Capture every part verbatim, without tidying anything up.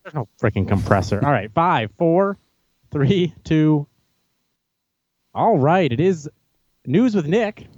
There's no freaking compressor. All right, five, four, three, two. All right, it is News with Nick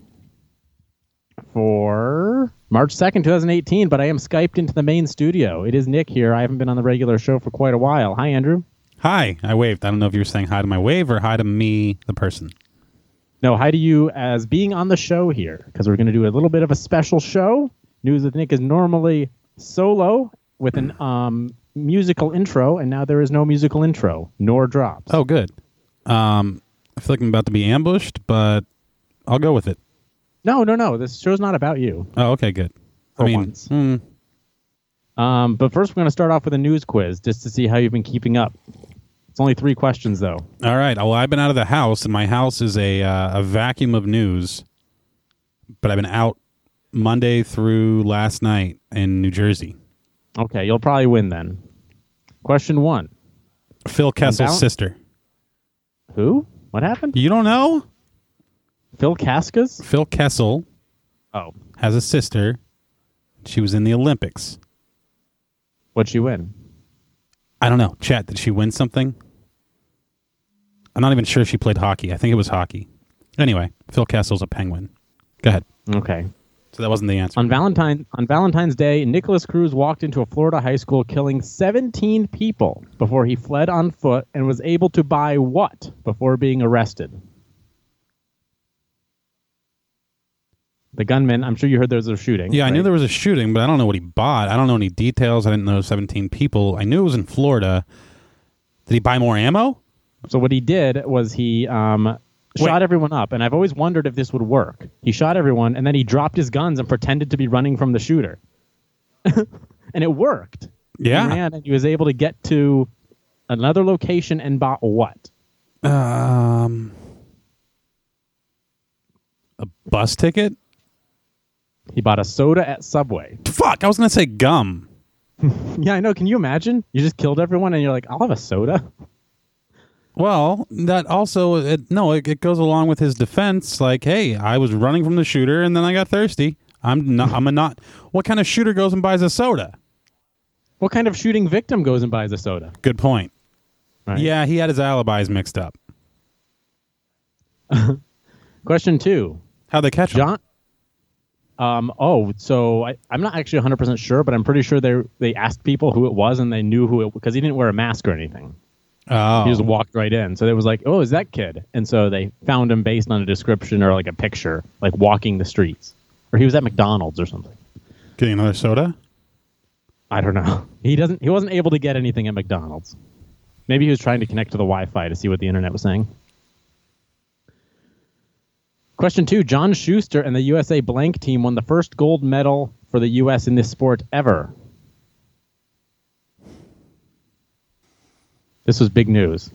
for March second, twenty eighteen, but I am Skyped into the main studio. It is Nick here. I haven't been on the regular show for quite a while. Hi, Andrew. Hi. I waved. I don't know if you were saying hi to my wave or hi to me, the person. No, hi to you as being on the show here, because we're going to do a little bit of a special show. News with Nick is normally solo with an um, musical intro, and now there is no musical intro, nor drops. Oh, good. Um, I feel like I'm about to be ambushed, but I'll go with it. No, no, no. This show's not about you. Oh, okay, good. For I mean, once. Hmm. Um, but first, we're going to start off with a news quiz just to see how you've been keeping up. It's only three questions, though. All right. Well, I've been out of the house, and my house is a uh, a vacuum of news. But I've been out Monday through last night in New Jersey. Okay, you'll probably win then. Question one. Phil Kessel's Val- sister. Who? What happened? You don't know? Phil Kaskas? Phil Kessel Oh. has a sister. She was in the Olympics. What'd she win? I don't know. Chat, did she win something? I'm not even sure if she played hockey. I think it was hockey. Anyway, Phil Kessel's a Penguin. Go ahead. Okay. So that wasn't the answer. On Valentine on Valentine's Day, Nicholas Cruz walked into a Florida high school, killing seventeen people before he fled on foot and was able to buy what before being arrested? The gunman, I'm sure you heard there was a shooting. Yeah, I right? knew there was a shooting, but I don't know what he bought. I don't know any details. I didn't know seventeen people. I knew it was in Florida. Did he buy more ammo? So what he did was he um, shot Wait. everyone up, and I've always wondered if this would work. He shot everyone, and then he dropped his guns and pretended to be running from the shooter. And it worked. Yeah. He ran, and he was able to get to another location and bought what? Um, a bus ticket? He bought a soda at Subway. Fuck, I was going to say gum. Yeah, I know. Can you imagine? You just killed everyone, and you're like, I'll have a soda. Well, that also, it, no, it, it goes along with his defense. Like, hey, I was running from the shooter, and then I got thirsty. I'm not, I'm a not, what kind of shooter goes and buys a soda? What kind of shooting victim goes and buys a soda? Good point. Right. Yeah, he had his alibis mixed up. Question two. How'd they catch him? John. Um. Oh, so I, I'm not actually one hundred percent sure, but I'm pretty sure they they asked people who it was, and they knew who it because he didn't wear a mask or anything. Oh. He just walked right in. So it was like, oh, is that kid? And so they found him based on a description or like a picture, like walking the streets. Or he was at McDonald's or something. Getting another soda? I don't know. He doesn't. He wasn't able to get anything at McDonald's. Maybe he was trying to connect to the Wi-Fi to see what the internet was saying. Question two. John Schuster and the U S A blank team won the first gold medal for the U S in this sport ever. This was big news.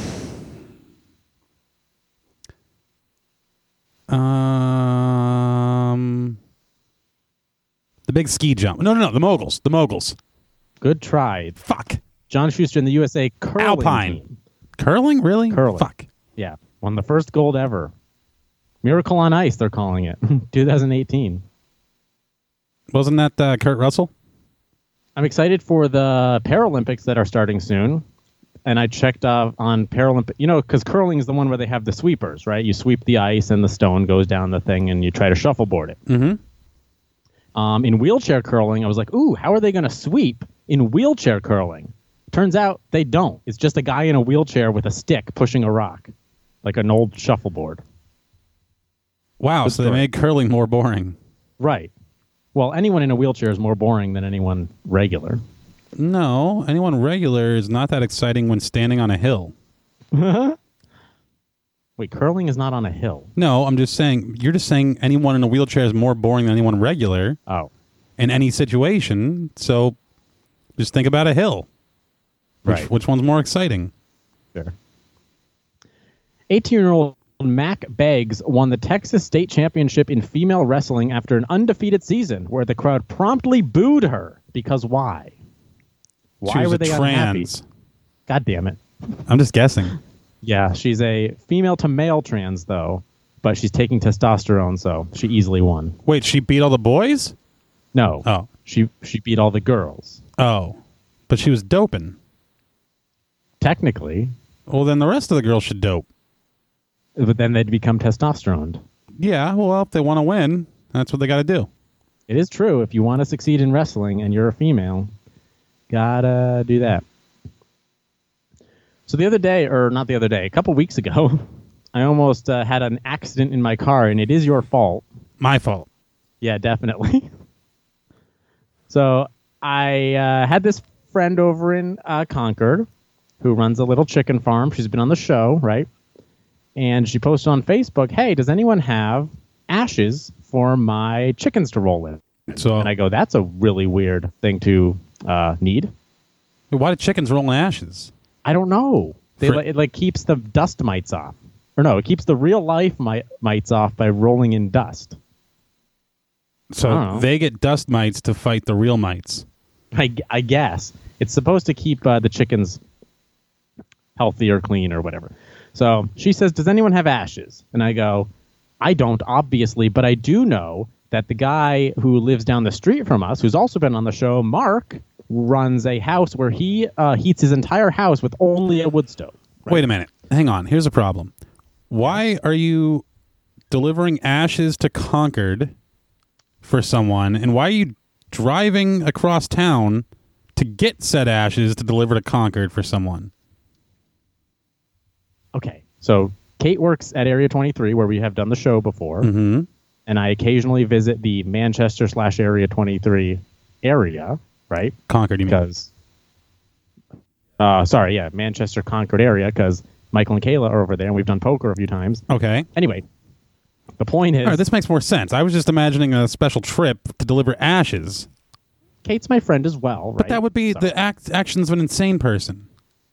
Um, the big ski jump. No, no, no. The moguls. The moguls. Good try. Fuck. John Schuster and the U S A curling Alpine. team. Curling? Really? Curling. Fuck. Yeah. Won the first gold ever. Miracle on Ice, they're calling it. twenty eighteen. Wasn't that uh, Kurt Russell? I'm excited for the Paralympics that are starting soon. And I checked uh, on Paralympic, you know, because curling is the one where they have the sweepers, right? You sweep the ice and the stone goes down the thing and you try to shuffleboard it. Mm-hmm. Um, in wheelchair curling, I was like, ooh, how are they going to sweep in wheelchair curling? Turns out they don't. It's just a guy in a wheelchair with a stick pushing a rock, like an old shuffleboard. Wow, Good so they story. made curling more boring. Right. Well, anyone in a wheelchair is more boring than anyone regular. No, anyone regular is not that exciting when standing on a hill. Wait, curling is not on a hill. No, I'm just saying, you're just saying anyone in a wheelchair is more boring than anyone regular Oh. in any situation. So just think about a hill. Which, Right. which one's more exciting? Sure. eighteen-year-old Mac Beggs won the Texas State Championship in female wrestling after an undefeated season where the crowd promptly booed her. Because why? She Why was were a they unhappy? trans. God damn it. I'm just guessing. Yeah, she's a female to male trans, though, but she's taking testosterone, so she easily won. Wait, she beat all the boys? No. Oh. She she beat all the girls. Oh. But she was doping. technically. Well, then the rest of the girls should dope. But then they'd become testosterone. Yeah, well, if they want to win, that's what they got to do. It is true. If you want to succeed in wrestling and you're a female, gotta do that. So the other day, or not the other day, a couple weeks ago, I almost uh, had an accident in my car, and it is your fault. My fault. Yeah, definitely. So I uh, had this friend over in uh, Concord who runs a little chicken farm. She's been on the show, right? And she posted on Facebook, hey, does anyone have ashes for my chickens to roll in? So, and I go, that's a really weird thing to uh, need. Why do chickens roll in ashes? I don't know. They, For- it like keeps the dust mites off. Or no, it keeps the real life mi- mites off by rolling in dust. So they get dust mites to fight the real mites. I, I guess. It's supposed to keep uh, the chickens healthy or clean or whatever. So she says, does anyone have ashes? And I go, I don't, obviously, but I do know that the guy who lives down the street from us, who's also been on the show, Mark, runs a house where he uh, heats his entire house with only a wood stove. Right? Wait a minute. Hang on. Here's a problem. Why are you delivering ashes to Concord for someone, and why are you driving across town to get said ashes to deliver to Concord for someone? Okay, so Kate works at Area twenty-three, where we have done the show before, Mm-hmm. and I occasionally visit the Manchester slash Area twenty-three area, right? Concord, you mean? Because, uh, sorry, yeah, Manchester Concord area, because Michael and Kayla are over there, and we've done poker a few times. Okay. Anyway, the point is, All right, this makes more sense. I was just imagining a special trip to deliver ashes. Kate's my friend as well, right? But that would be So- the act, actions of an insane person.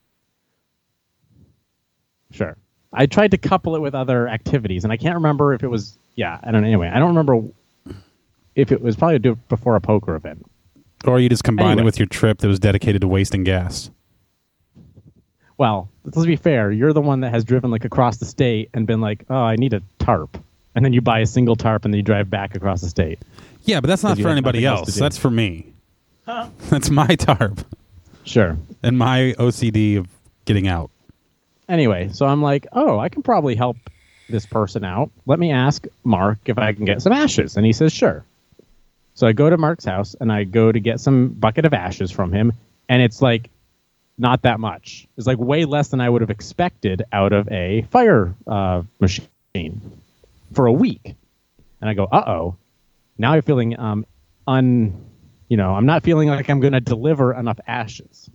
Sure. I tried to couple it with other activities, and I can't remember if it was, yeah, I don't know. Anyway, I don't remember if it was probably do before a poker event. Or you just combined Anyway. it with your trip that was dedicated to wasting gas. Well, let's be fair. You're the one that has driven like across the state and been like, oh, I need a tarp. And then you buy a single tarp and then you drive back across the state. Yeah, but that's not you for have anybody nothing else to else. do. That's for me. That's my tarp Sure. and my O C D of getting out. Anyway, so I'm like, oh, I can probably help this person out. Let me ask Mark if I can get some ashes. And he says, sure. So I go to Mark's house and I go to get some bucket of ashes from him. And it's like not that much. It's like way less than I would have expected out of a fire uh, machine for a week. And I go, uh-oh. Now I'm feeling um, un, you know, I'm not feeling like I'm going to deliver enough ashes.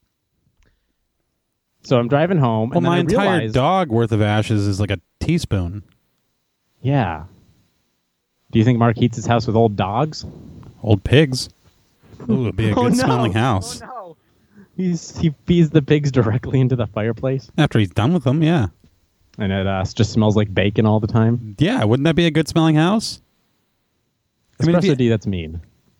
So I'm driving home. Well, and then my I entire realize, dog worth of ashes is like a teaspoon. Yeah. Do you think Mark heats his house with old dogs? Old pigs. Ooh, it'd be a Oh, good no. smelling house. Oh, no. He's, he feeds the pigs directly into the fireplace, After he's done with them, yeah. and it uh, just smells like bacon all the time. Yeah, wouldn't that be a good smelling house? I mean, if Espresso you- D, that's mean.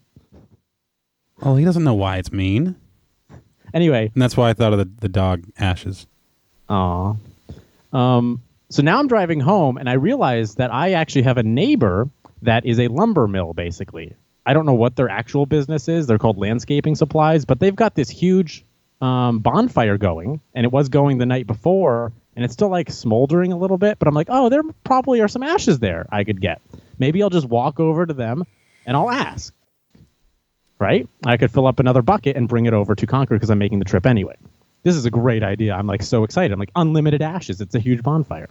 Oh, he doesn't know why it's mean. Anyway, And that's why I thought of the, the dog ashes. aw. Um, so now I'm driving home, and I realize that I actually have a neighbor that is a lumber mill, basically. I don't know what their actual business is. They're called Landscaping Supplies, but they've got this huge um, bonfire going, and it was going the night before, and it's still like smoldering a little bit, but I'm like, oh, there probably are some ashes there I could get. Maybe I'll just walk over to them, and I'll ask. Right? I could fill up another bucket and bring it over to Concord because I'm making the trip anyway. This is a great idea. I'm like so excited. I'm like, unlimited ashes. It's a huge bonfire.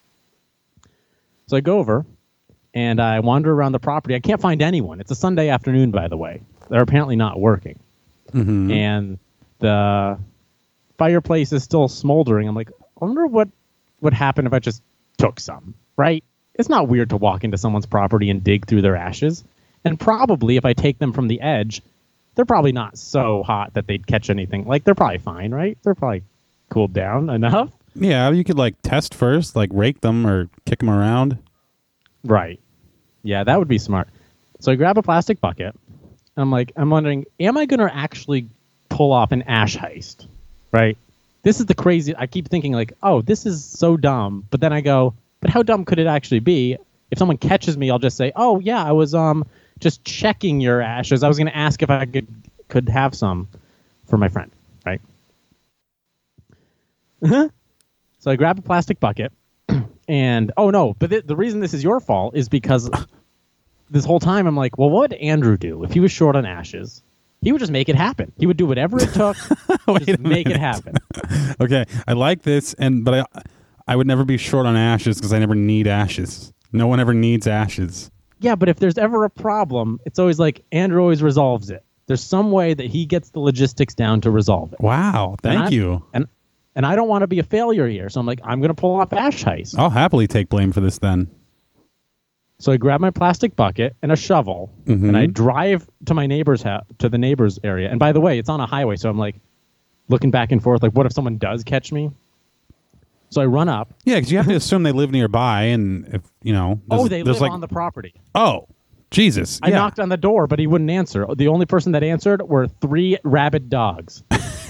So I go over and I wander around the property. I can't find anyone. It's a Sunday afternoon, by the way. They're apparently not working. Mm-hmm. And the fireplace is still smoldering. I'm like, I wonder what would happen if I just took some, right? It's not weird to walk into someone's property and dig through their ashes. And probably if I take them from the edge, they're probably not so hot that they'd catch anything. Like, they're probably fine, right? They're probably cooled down enough. Yeah, you could like test first, like rake them or kick them around. Right. Yeah, that would be smart. So I grab a plastic bucket. And I'm like, I'm wondering, am I going to actually pull off an ash heist? Right? This is the crazy. I keep thinking like, oh, this is so dumb. But then I go, but how dumb could it actually be? If someone catches me, I'll just say, oh, yeah, I was um just checking your ashes. I was going to ask if I could could have some for my friend. Right? So I grab a plastic bucket, and oh no, but th- the reason this is your fault is because this whole time I'm like, well, what would Andrew do if he was short on ashes? He would just make it happen. He would do whatever it took to just make it happen. Okay, I like this, and but I I would never be short on ashes because I never need ashes. No one ever needs ashes. Yeah, but if there's ever a problem, it's always like Andrew always resolves it. There's some way that he gets the logistics down to resolve it. Wow, thank and I, you. And and I don't want to be a failure here, so I'm like, I'm going to pull off Ash Heist. I'll happily take blame for this then. So I grab my plastic bucket and a shovel, mm-hmm. and I drive to my neighbor's house, to the neighbor's area. And by the way, it's on a highway, so I'm like looking back and forth, like, what if someone does catch me? So I run up. Yeah, because you have to assume they live nearby, and if you know, oh, they live like, on the property. Oh, Jesus! I yeah. knocked on the door, but he wouldn't answer. The only person that answered were three rabid dogs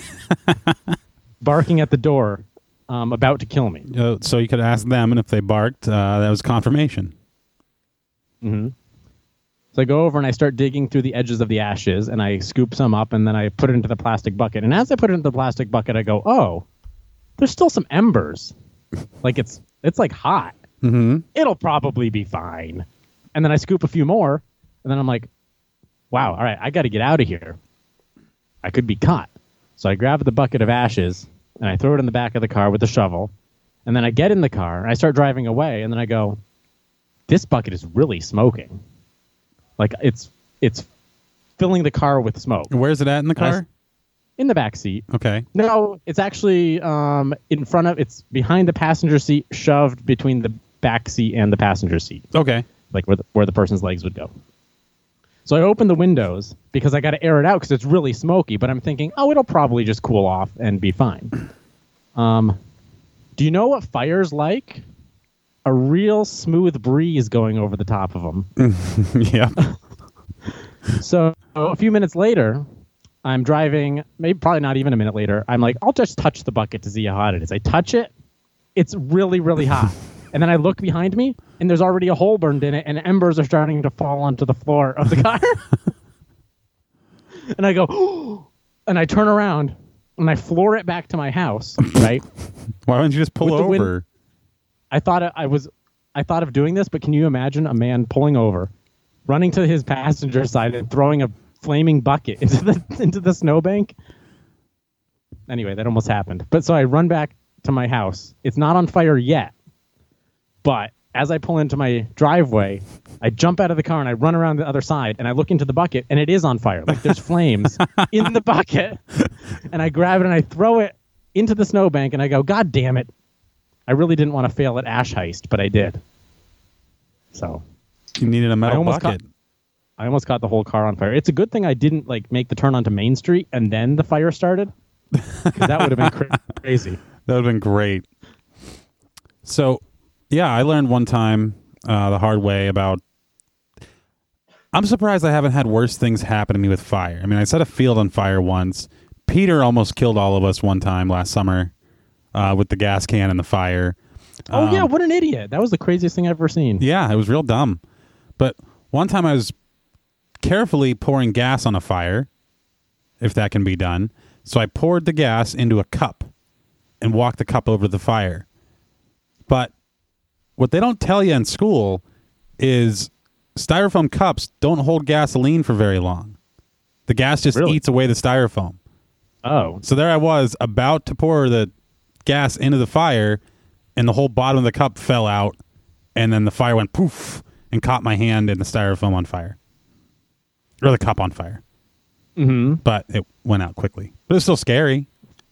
barking at the door, um, about to kill me. Uh, so you could ask them, and if they barked, uh, that was confirmation. Mm-hmm. So I go over and I start digging through the edges of the ashes, and I scoop some up, and then I put it into the plastic bucket. And as I put it into the plastic bucket, I go, oh, there's still some embers. Like it's it's like hot. Mm-hmm. It'll probably be fine. And then I scoop a few more, and then I'm like, wow, all right, I got to get out of here. I could be caught. So I grab the bucket of ashes, and I throw it in the back of the car with the shovel. And then I get in the car, and I start driving away, and then I go, this bucket is really smoking. Like, it's it's filling the car with smoke. Where's it at in the car? I, in the back seat. Okay. No, it's actually um, in front of, it's behind the passenger seat, shoved between the back seat and the passenger seat. Okay. Like where the, where the person's legs would go. So I open the windows because I got to air it out because it's really smoky, but I'm thinking, oh, it'll probably just cool off and be fine. Um, do you know what fire's like? A real smooth breeze going over the top of them. Yeah. So a few minutes later, I'm driving, maybe probably not even a minute later, I'm like, I'll just touch the bucket to see how hot it is. I touch it. It's really, really hot. And then I look behind me, and there's already a hole burned in it, and embers are starting to fall onto the floor of the car. And I go, oh, and I turn around, and I floor it back to my house, right? Why don't you just pull With the over? wind- I thought I was, I thought of doing this, but can you imagine a man pulling over, running to his passenger side, and throwing a flaming bucket into the into the snowbank? Anyway, that almost happened. But so I run back to my house. It's not on fire yet, but as I pull into my driveway, I jump out of the car and I run around the other side, and I look into the bucket, and it is on fire. Like there's flames in the bucket, and I grab it and I throw it into the snowbank, and I go, God damn it. I really didn't want to fail at Ash Heist, but I did. So You needed a metal I almost bucket. Caught, I almost caught the whole car on fire. It's a good thing I didn't like make the turn onto Main Street and then the fire started, because that would have been cra- crazy. That would have been great. So, yeah, I learned one time uh, the hard way about... I'm surprised I haven't had worse things happen to me with fire. I mean, I set a field on fire once. Peter almost killed all of us one time last summer uh, with the gas can and the fire. Oh, Um, yeah, what an idiot. That was the craziest thing I've ever seen. Yeah, it was real dumb. But one time I was carefully pouring gas on a fire, if that can be done. So I poured the gas into a cup and walked the cup over the fire. But what they don't tell you in school is styrofoam cups don't hold gasoline for very long. The gas just Really? eats away the styrofoam. Oh. So there I was about to pour the gas into the fire, and the whole bottom of the cup fell out, and then the fire went poof and caught my hand and the styrofoam on fire. Or the cup on fire. Mm-hmm. But it went out quickly. But it was still scary.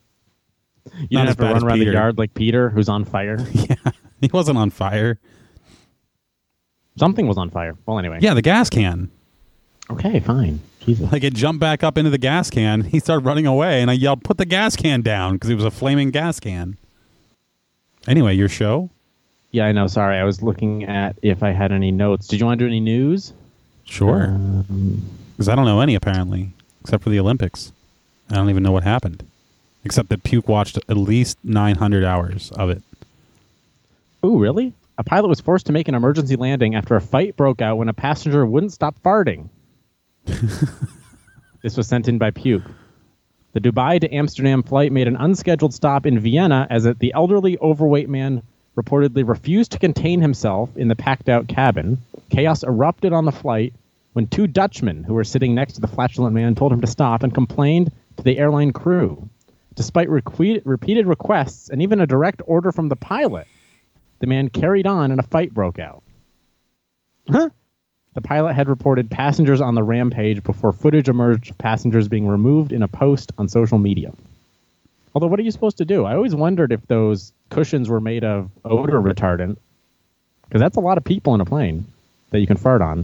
You Not didn't as have to bad run as around Peter. the yard like Peter, who's on fire. Yeah, he wasn't on fire. Something was on fire. Well, anyway. Yeah, the gas can. Okay, fine. Jesus. Like it jumped back up into the gas can. He started running away, and I yelled, "Put the gas can down," because it was a flaming gas can. Anyway, your show? Yeah, I know. Sorry, I was looking at if I had any notes. Did you want to do any news? Sure. Um, Because I don't know any, apparently, except for the Olympics. I don't even know what happened. Except that Puke watched at least nine hundred hours of it. Ooh, really? A pilot was forced to make an emergency landing after a fight broke out when a passenger wouldn't stop farting. This was sent in by Puke. The Dubai to Amsterdam flight made an unscheduled stop in Vienna as the elderly, overweight man reportedly refused to contain himself in the packed-out cabin. Chaos erupted on the flight when two Dutchmen who were sitting next to the flatulent man told him to stop and complained to the airline crew. Despite reque- repeated requests and even a direct order from the pilot, the man carried on and a fight broke out. Huh? The pilot had reported passengers on the rampage before footage emerged of passengers being removed in a post on social media. Although, what are you supposed to do? I always wondered if those cushions were made of odor retardant, because that's a lot of people in a plane that you can fart on.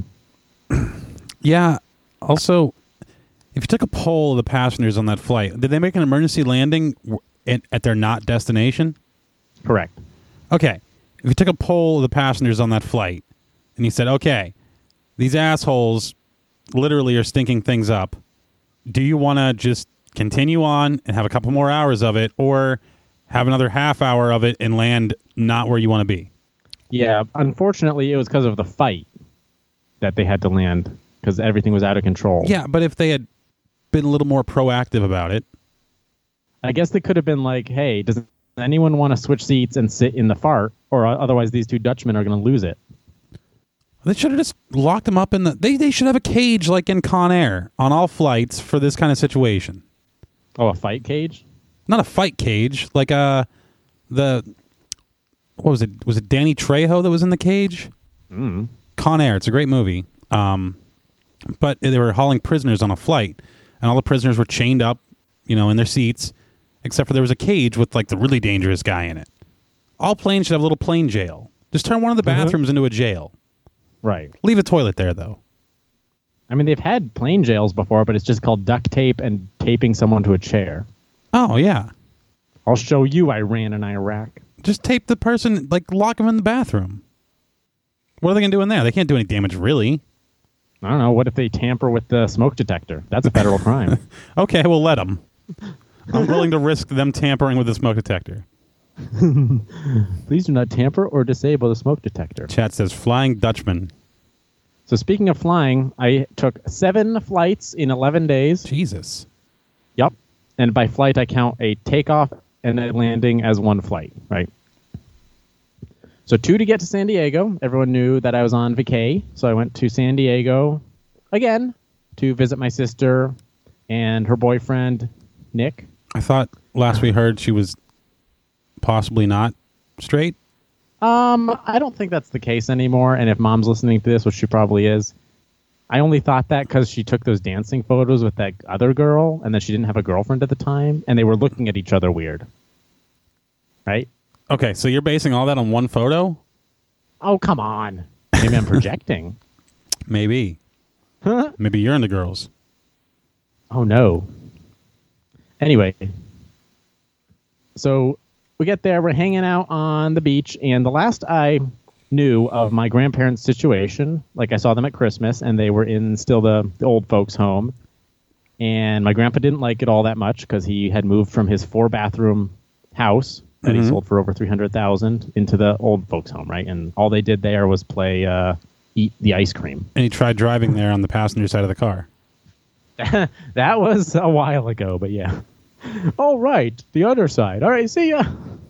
Yeah. Also, if you took a poll of the passengers on that flight, did they make an emergency landing at, at their not destination? Correct. Okay. If you took a poll of the passengers on that flight and you said, okay, these assholes literally are stinking things up, do you want to just continue on and have a couple more hours of it, or have another half hour of it and land not where you want to be? Yeah, unfortunately, it was because of the fight that they had to land, because everything was out of control. Yeah, but if they had been a little more proactive about it. I guess they could have been like, hey, does anyone want to switch seats and sit in the fart, or otherwise these two Dutchmen are going to lose it? They should have just locked them up in the... They, they should have a cage like in Con Air on all flights for this kind of situation. Oh, a fight cage? Not a fight cage. Like uh, the... What was it? Was it Danny Trejo that was in the cage? Mm. Con Air. It's a great movie. Um, but they were hauling prisoners on a flight, and all the prisoners were chained up, you know, in their seats, except for there was a cage with like the really dangerous guy in it. All planes should have a little plane jail. Just turn one of the bathrooms mm-hmm. into a jail. Right. Leave a toilet there, though. I mean, they've had plane jails before, but it's just called duct tape and taping someone to a chair. Oh, yeah. I'll show you Iran and Iraq. Just tape the person, like lock them in the bathroom. What are they going to do in there? They can't do any damage, really. I don't know. What if they tamper with the smoke detector? That's a federal crime. Okay, we'll let them. I'm willing to risk them tampering with the smoke detector. Please do not tamper or disable the smoke detector. Chat says Flying Dutchman. So speaking of flying, I took seven flights in eleven days. Jesus. Yep. And by flight, I count a takeoff and a landing as one flight, right? So two to get to San Diego. Everyone knew that I was on vacay. So I went to San Diego again to visit my sister and her boyfriend, Nick. I thought last we heard she was possibly not straight. Um, I don't think that's the case anymore. And if Mom's listening to this, which she probably is, I only thought that because she took those dancing photos with that other girl, and then she didn't have a girlfriend at the time, and they were looking at each other weird. Right? Okay, so you're basing all that on one photo? Oh, come on. Maybe I'm projecting. Maybe. Huh? Maybe you're into girls. Oh, no. Anyway. So we get there, we're hanging out on the beach, and the last I knew of my grandparents' situation, like I saw them at Christmas, and they were in still the, the old folks' home, and my grandpa didn't like it all that much because he had moved from his four-bathroom house that mm-hmm. he sold for over three hundred thousand dollars into the old folks' home, right? And all they did there was play, uh, eat the ice cream. And he tried driving there on the passenger side of the car. That was a while ago, but yeah. All right, the other side. All right, see ya.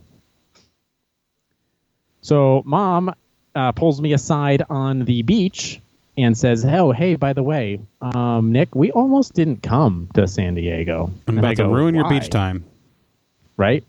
So Mom uh, pulls me aside on the beach and says, oh, hey, by the way, um, Nick, we almost didn't come to San Diego. I'm about and I to go, ruin your why? beach time. Right?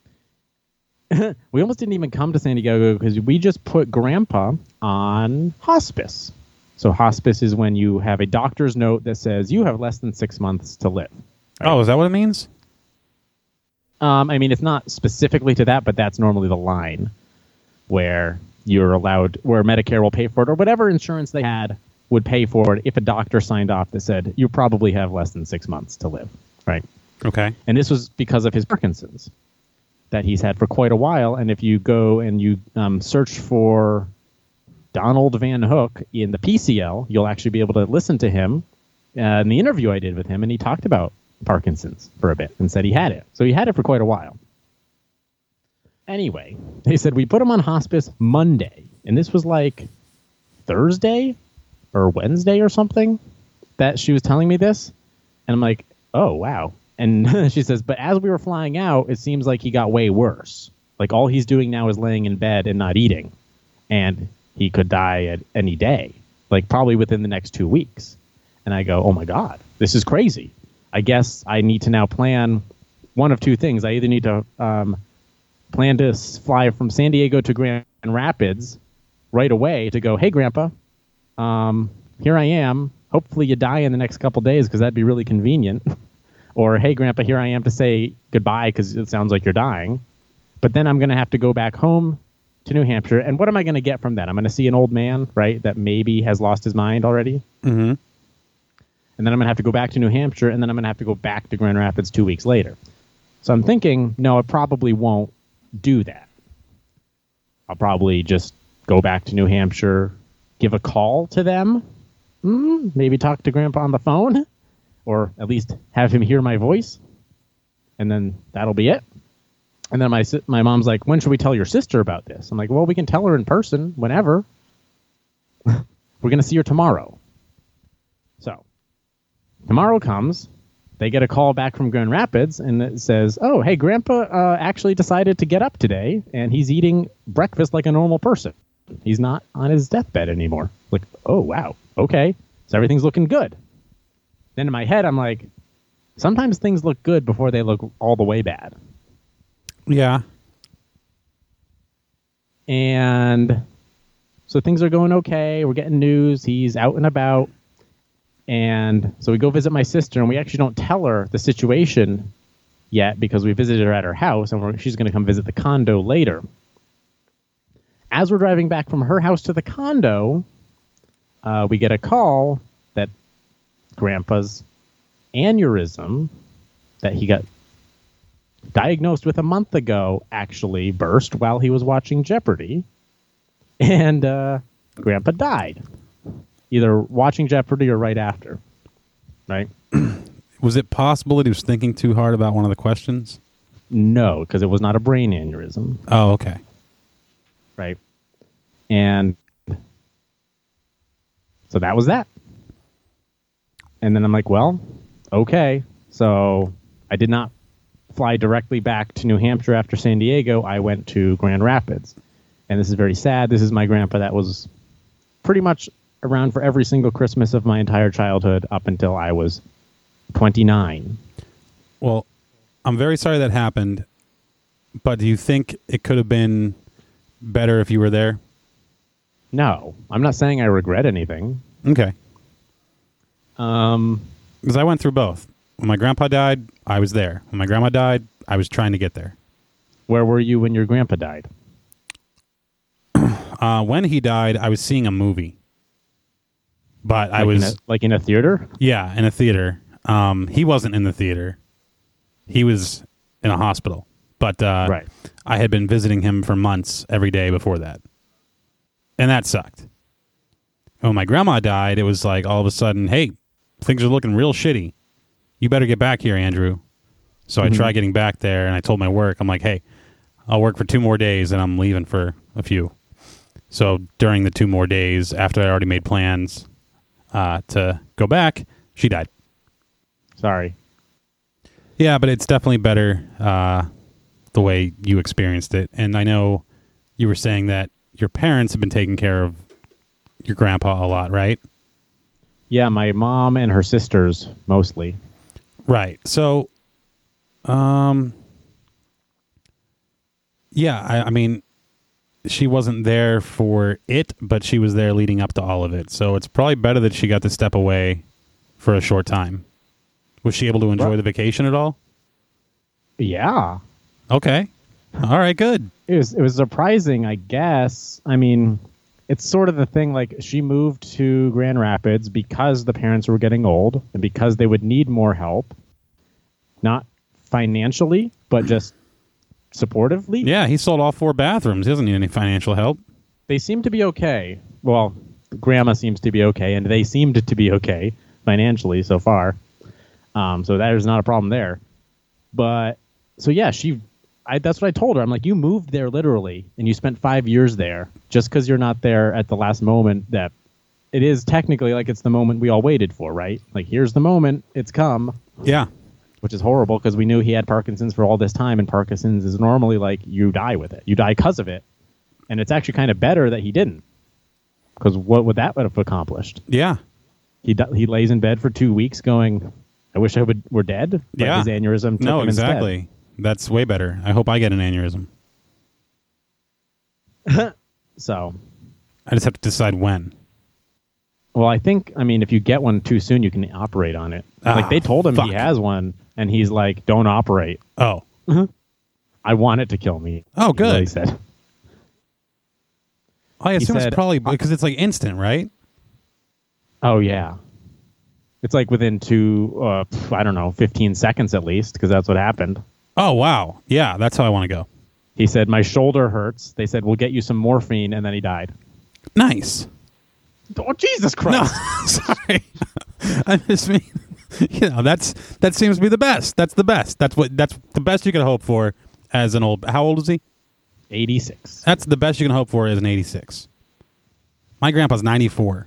We almost didn't even come to San Diego because we just put Grandpa on hospice. So hospice is when you have a doctor's note that says you have less than six months to live. Right? Oh, is that what it means? Um, I mean, it's not specifically to that, but that's normally the line where you're allowed, where Medicare will pay for it, or whatever insurance they had would pay for it if a doctor signed off that said you probably have less than six months to live, right? Okay. And this was because of his Parkinson's that he's had for quite a while. And if you go and you um, search for Donald Van Hook in the P C L, you'll actually be able to listen to him uh, in the interview I did with him, and he talked about Parkinson's for a bit and said he had it. So he had it for quite a while. Anyway, they said we put him on hospice Monday, and this was like Thursday or Wednesday or something that she was telling me this. And I'm like, oh, wow. And she says, but as we were flying out, it seems like he got way worse. Like all he's doing now is laying in bed and not eating. And he could die at any day, like probably within the next two weeks. And I go, oh my God, this is crazy. I guess I need to now plan one of two things. I either need to um, plan to fly from San Diego to Grand Rapids right away to go, hey, Grandpa, um, here I am. Hopefully you die in the next couple days because that'd be really convenient. Or, hey, Grandpa, here I am to say goodbye because it sounds like you're dying. But then I'm going to have to go back home to New Hampshire. And what am I going to get from that? I'm going to see an old man, right, that maybe has lost his mind already. Mm-hmm. And then I'm going to have to go back to New Hampshire, and then I'm going to have to go back to Grand Rapids two weeks later. So I'm thinking, no, I probably won't do that. I'll probably just go back to New Hampshire, give a call to them, mm, maybe talk to Grandpa on the phone, or at least have him hear my voice, and then that'll be it. And then my my mom's like, when should we tell your sister about this? I'm like, well, we can tell her in person whenever. We're going to see her tomorrow. So tomorrow comes. They get a call back from Grand Rapids, and it says, oh, hey, Grandpa uh, actually decided to get up today, and he's eating breakfast like a normal person. He's not on his deathbed anymore. Like, oh, wow. Okay. So everything's looking good. Then in my head, I'm like, sometimes things look good before they look all the way bad. Yeah. And so things are going okay. We're getting news. He's out and about. And so we go visit my sister, and we actually don't tell her the situation yet because we visited her at her house, and we're, she's going to come visit the condo later. As we're driving back from her house to the condo, uh, we get a call that Grandpa's aneurysm that he got diagnosed with a month ago actually burst while he was watching Jeopardy, and uh, Grandpa died. Either watching Jeopardy or right after, right? Was it possible that he was thinking too hard about one of the questions? No, because it was not a brain aneurysm. Oh, okay. Right. And so that was that. And then I'm like, well, okay. So I did not fly directly back to New Hampshire after San Diego. I went to Grand Rapids. And this is very sad. This is my grandpa that was pretty much around for every single Christmas of my entire childhood up until I was twenty-nine. Well, I'm very sorry that happened, but do you think it could have been better if you were there? No, I'm not saying I regret anything. Okay. Um, because I went through both. When my grandpa died, I was there. When my grandma died, I was trying to get there. Where were you when your grandpa died? uh, when he died, I was seeing a movie. But like I was... In a, like in a theater? Yeah, in a theater. Um, he wasn't in the theater. He was in a hospital. But uh, right. I had been visiting him for months every day before that. And that sucked. When my grandma died, it was like all of a sudden, hey, things are looking real shitty. You better get back here, Andrew. So mm-hmm. I tried getting back there, and I told my work, I'm like, hey, I'll work for two more days, and I'm leaving for a few. So during the two more days, after I already made plans uh, to go back, she died. Sorry. Yeah, but it's definitely better uh, the way you experienced it. And I know you were saying that your parents have been taking care of your grandpa a lot, right? Yeah, my mom and her sisters mostly. Right. So, um, yeah, I, I mean, she wasn't there for it, but she was there leading up to all of it. So it's probably better that she got to step away for a short time. Was she able to enjoy What? the vacation at all? Yeah. Okay. All right, good. It was it was surprising, I guess. I mean, it's sort of the thing, like, she moved to Grand Rapids because the parents were getting old and because they would need more help. Not financially, but just supportively. Yeah, he sold all four bathrooms. He doesn't need any financial help. They seem to be okay. Well, Grandma seems to be okay, and they seemed to be okay financially so far. Um, so there's not a problem there. But, so yeah, she... I, that's what I told her. I'm like, you moved there literally, and you spent five years there. Just because you're not there at the last moment, that it is technically like it's the moment we all waited for, right? Like, here's the moment. It's come. Yeah. which is horrible because we knew he had Parkinson's for all this time, and Parkinson's is normally like you die with it. You die because of it. And it's actually kind of better that he didn't, because what would that would have accomplished? Yeah. He he lays in bed for two weeks going, I wish I would were dead, but yeah. his aneurysm took No, him exactly. instead. That's way better. I hope I get an aneurysm. So. I just have to decide when. Well, I think, I mean, if you get one too soon, you can operate on it. Ah, like, they told him fuck. he has one, and he's like, don't operate. Oh. I want it to kill me. Oh, good. He said. I assume said, it's probably because it's like instant, right? Oh, yeah. It's like within two, uh, I don't know, fifteen seconds at least, because that's what happened. Oh, wow. Yeah, that's how I want to go. He said, my shoulder hurts. They said, we'll get you some morphine, and then he died. Nice. Oh, Jesus No, Christ. sorry. I just mean, you know, that's that seems to be the best. That's the best. That's what that's the best you can hope for as an old. How old is he? eighty-six. That's the best you can hope for as an eighty-six. My grandpa's ninety-four.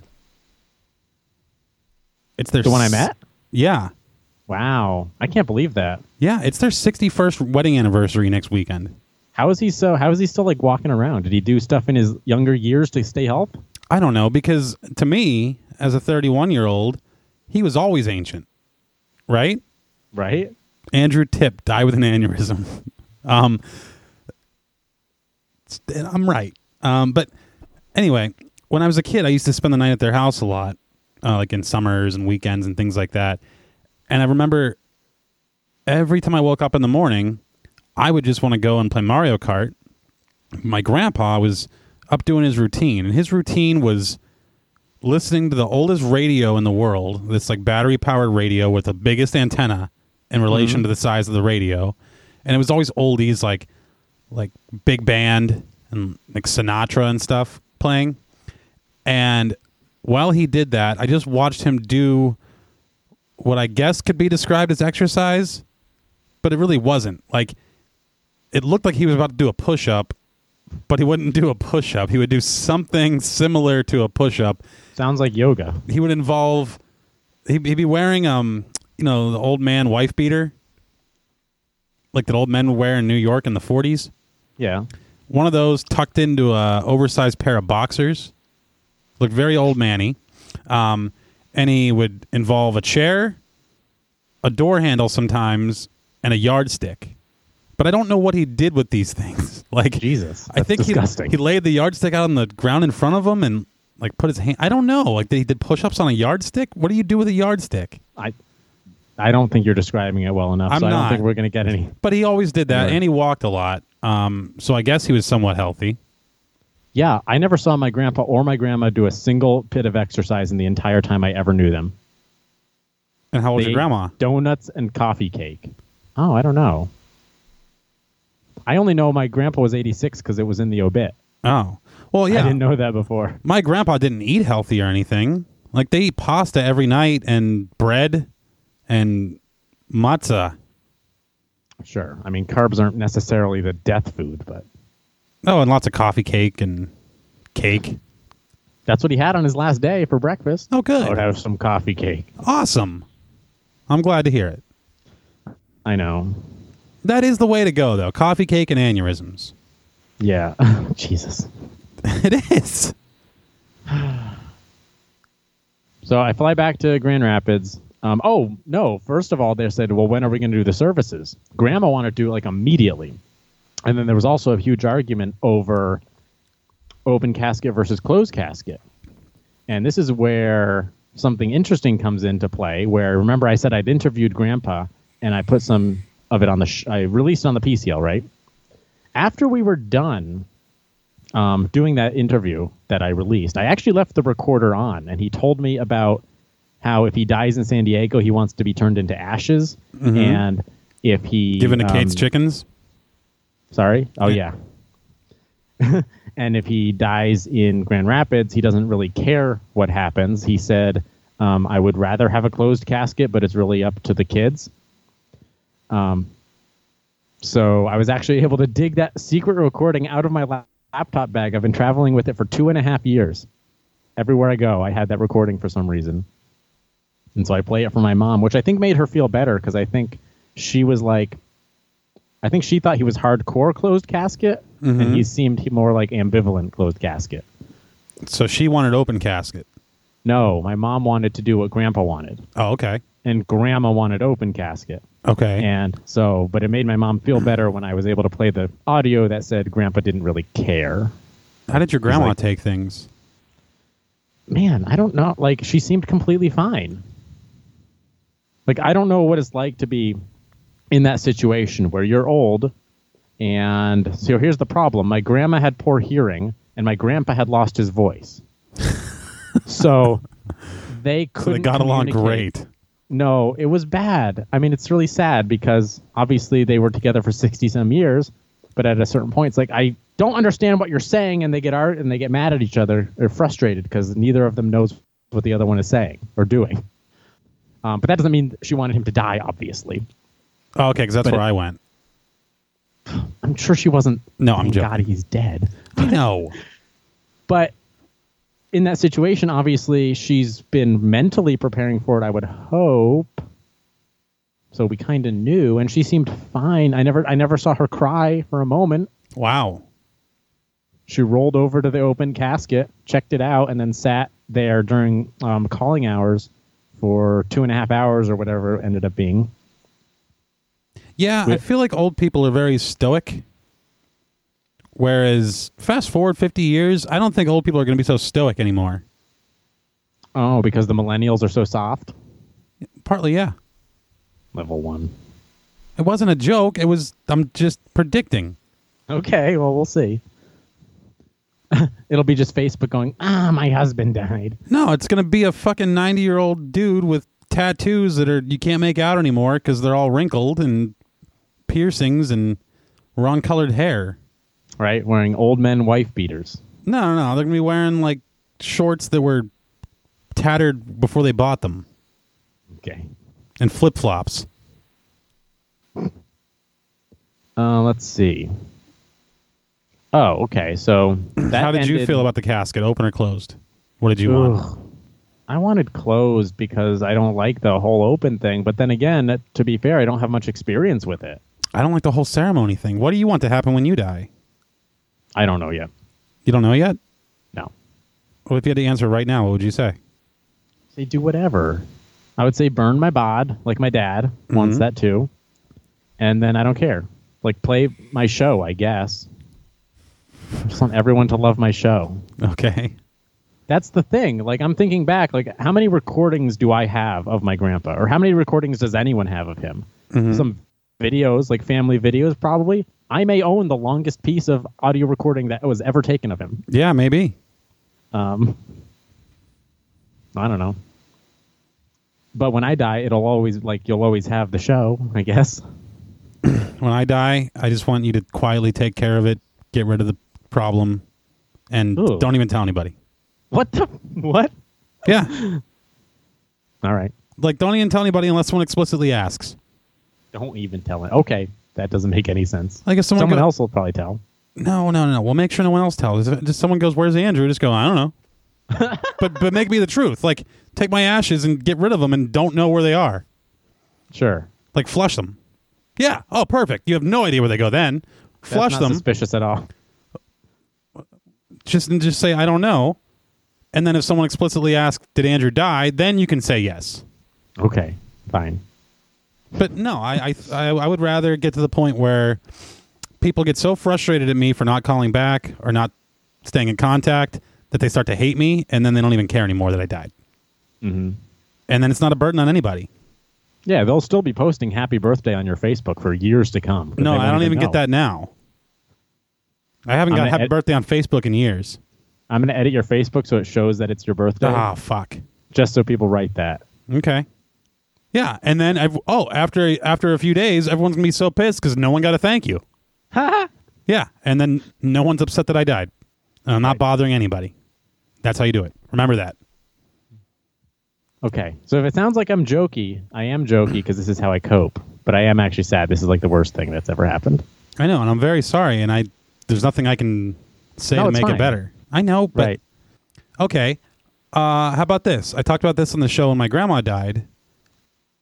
It's their The one I s- met? Yeah, Wow. I can't believe that. yeah. It's their sixty-first wedding anniversary next weekend. How is he so, how is he still like walking around? Did he do stuff in his younger years to stay healthy? I don't know, because to me, as a thirty-one-year-old, he was always ancient, right? Right? Andrew Tipp died with an aneurysm. um, I'm right. Um, but anyway, when I was a kid, I used to spend the night at their house a lot, uh, like in summers and weekends and things like that. And I remember every time I woke up in the morning, I would just want to go and play Mario Kart. My grandpa was up doing his routine, and his routine was listening to the oldest radio in the world, this like battery powered radio with the biggest antenna in relation Mm-hmm. to the size of the radio. And it was always oldies like like big band and like Sinatra and stuff playing. And while he did that, I just watched him do what I guess could be described as exercise, but it really wasn't. Like, it looked like he was about to do a push-up, but he wouldn't do a push-up. He would do something similar to a push-up. Sounds like yoga. He would involve, he'd, he'd be wearing, um, you know, the old man wife beater, like that old men would wear in New York in the forties. Yeah. One of those tucked into a oversized pair of boxers. Looked very old manny. Um, and he would involve a chair, a door handle sometimes, and a yardstick. But I don't know what he did with these things. Like, Jesus. I That's think he, disgusting. he laid the yardstick out on the ground in front of him and like put his hand. I don't know. Like, did he did push-ups on a yardstick? What do you do with a yardstick? I I don't think you're describing it well enough, I'm so I not. don't think we're going to get any. But he always did that, Right. and he walked a lot. Um, so I guess he was somewhat healthy. Yeah, I never saw my grandpa or my grandma do a single bit of exercise in the entire time I ever knew them. And how old They is your ate grandma? Donuts and coffee cake. Oh, I don't know. I only know my grandpa was eighty-six because it was in the obit. Oh. Well, yeah. I didn't know that before. My grandpa didn't eat healthy or anything. Like, they eat pasta every night and bread and matzah. Sure. I mean, carbs aren't necessarily the death food, but Oh, and lots of coffee cake and cake. that's what he had on his last day for breakfast. Oh, good. I would have some coffee cake. Awesome. I'm glad to hear it. I know. That is the way to go, though. Coffee cake and aneurysms. Yeah. Jesus. It is. So I fly back to Grand Rapids. Um, oh, no. First of all, they said, well, when are we going to do the services? Grandma wanted to do it like immediately. And then there was also a huge argument over open casket versus closed casket. And this is where something interesting comes into play, where, remember, I said I'd interviewed Grandpa, and I put some of it on the, sh- I released it on the P C L, right? After we were done um, doing that interview that I released, I actually left the recorder on, and he told me about how if he dies in San Diego, he wants to be turned into ashes, Mhm. and if he Given to Kate's um, chickens? Sorry? Oh, Yeah. yeah. And if he dies in Grand Rapids, he doesn't really care what happens. He said, um, I would rather have a closed casket, but it's really up to the kids. Um, so I was actually able to dig that secret recording out of my lap- laptop bag. I've been traveling with it for two and a half years. Everywhere I go, I had that recording for some reason. And so I play it for my mom, which I think made her feel better because I think she was like, I think she thought he was hardcore closed casket, Mm-hmm. and he seemed more like ambivalent closed casket. So she wanted open casket. No, my mom wanted to do what Grandpa wanted, Oh, okay. and Grandma wanted open casket. Okay. And so, but it made my mom feel better when I was able to play the audio that said Grandpa didn't really care. How did your grandma like- take things? Man, I don't know. Like, she seemed completely fine. Like, I don't know what it's like to be in that situation where you're old. And so here's the problem. My grandma had poor hearing, and my grandpa had lost his voice. So they couldn't So they got along communicate. great. No, it was bad. I mean, it's really sad because obviously they were together for sixty some years, but at a certain point, it's like, I don't understand what you're saying, and they get art and they get mad at each other. They're frustrated because neither of them knows what the other one is saying or doing. Um, but that doesn't mean she wanted him to die, obviously. Oh, okay, because that's But where it- I went. I'm sure she wasn't. No, I'm thank joking. God he's dead. No. But in that situation, obviously, she's been mentally preparing for it, I would hope. So we kind of knew, and she seemed fine. I never, I never saw her cry for a moment. Wow. She rolled over to the open casket, checked it out, and then sat there during um, calling hours for two and a half hours or whatever it ended up being. Yeah, I With- feel like old people are very stoic. Whereas fast forward fifty years, I don't think old people are going to be so stoic anymore. Oh, because the millennials are so soft? Partly, yeah. Level one. It wasn't a joke. It was, I'm just predicting. Okay, well, we'll see. It'll be just Facebook going, ah, my husband died. No, it's going to be a fucking ninety-year-old dude with tattoos that are you can't make out anymore because they're all wrinkled and piercings and wrong-colored hair. Right? Wearing old men wife beaters. No, no, no. They're going to be wearing, like, shorts that were tattered before they bought them Okay. and flip-flops. Uh, let's see. Oh, okay. So that How did you ended- feel about the casket, open or closed? What did you want? Ugh. I wanted closed because I don't like the whole open thing. But then again, to be fair, I don't have much experience with it. I don't like the whole ceremony thing. What do you want to happen when you die? I don't know yet. You don't know yet? No. Well, if you had to answer right now, what would you say? Say do whatever. I would say burn my bod, like my dad wants Mhm. that too. And then I don't care. Like play my show, I guess. I just want everyone to love my show. Okay. That's the thing. Like I'm thinking back, like how many recordings do I have of my grandpa? Or how many recordings does anyone have of him? Mhm. Some videos, like family videos probably. I may own the longest piece of audio recording that was ever taken of him. Yeah, maybe. Um, I don't know. But when I die, it'll always, like, you'll always have the show, I guess. When I die, I just want you to quietly take care of it, get rid of the problem, and Ooh. don't even tell anybody. What the? What? Yeah. All right. Like, don't even tell anybody unless someone explicitly asks. Don't even tell it. Okay. That doesn't make any sense. Like, if someone Someone go- else will probably tell. No, no, no. We'll make sure no one else tells. If just someone goes, "Where's Andrew?" Just go, "I don't know." but but make me the truth. Like, take my ashes and get rid of them, and don't know where they are. Sure. Like, flush them. Yeah. Oh, perfect. You have no idea where they go. Then flush That's not them. suspicious at all. Just just say, "I don't know," and then if someone explicitly asks, "Did Andrew die?" Then you can say yes. Okay. Fine. But no, I, I I I would rather get to the point where people get so frustrated at me for not calling back or not staying in contact that they start to hate me, and then they don't even care anymore that I died. Mm-hmm. And then it's not a burden on anybody. Yeah, they'll still be posting happy birthday on your Facebook for years to come. 'cause No, they I won't don't even know. get that now. I haven't I'm got gonna happy ed- birthday on Facebook in years. I'm going to edit your Facebook so it shows that it's your birthday. Ah, fuck. Just so people write that. Okay. Yeah, and then I've, oh, after after a few days, everyone's gonna be so pissed because no one got a thank you. Yeah, and then no one's upset that I died. And I'm not Right. bothering anybody. That's how you do it. Remember that. Okay, so if it sounds like I'm jokey, I am jokey because this is how I cope. But I am actually sad. This is like the worst thing that's ever happened. I know, and I'm very sorry, and I there's nothing I can say No, to it's make fine. it better. I know, but Right. okay. Uh, how about this? I talked about this on the show when my grandma died.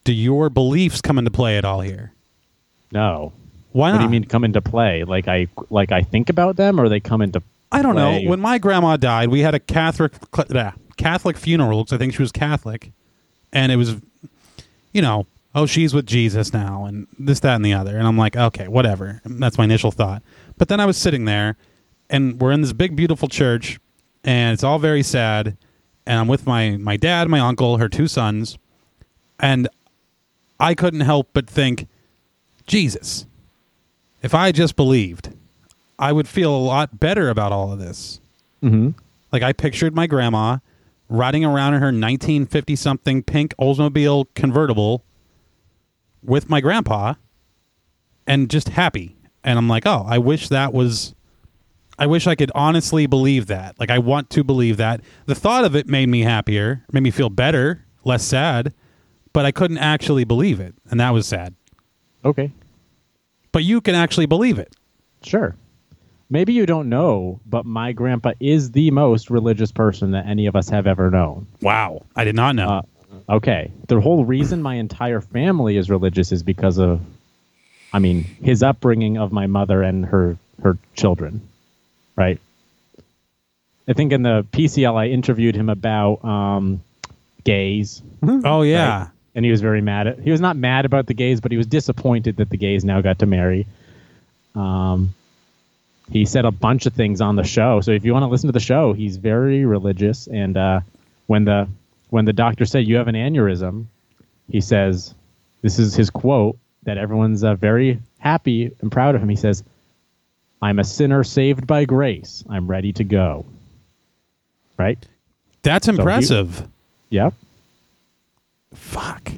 do your beliefs come into play at all here? No. Why not? What do you mean come into play? Like I like I think about them, or they come into I don't play? know. When my grandma died, we had a Catholic uh, Catholic funeral because I think she was Catholic, and it was, you know, oh, she's with Jesus now, and this, that, and the other. And I'm like, okay, whatever. That's my initial thought. But then I was sitting there, and we're in this big, beautiful church, and it's all very sad. And I'm with my my dad, my uncle, her two sons, and I couldn't help but think, Jesus, if I just believed, I would feel a lot better about all of this. Mm-hmm. Like, I pictured my grandma riding around in her nineteen fifty-something pink Oldsmobile convertible with my grandpa and just happy. And I'm like, oh, I wish that was... I wish I could honestly believe that. Like, I want to believe that. The thought of it made me happier, made me feel better, less sad, but I couldn't actually believe it, and that was sad. Okay. But you can actually believe it. Sure. Maybe you don't know, but my grandpa is the most religious person that any of us have ever known. Wow. I did not know. Uh, okay. The whole reason my entire family is religious is because of, I mean, his upbringing of my mother and her, her children, right? I think in the P C L I interviewed him about um, gays. Oh, yeah. Right? And he was very mad at, he was not mad about the gays, but he was disappointed that the gays now got to marry. Um, he said a bunch of things on the show. So if you want to listen to the show, he's very religious. And uh, when the when the doctor said you have an aneurysm, he says, this is his quote that everyone's uh, very happy and proud of him. He says, "I'm a sinner saved by grace. I'm ready to go." Right? That's impressive. So he, yep. Fuck.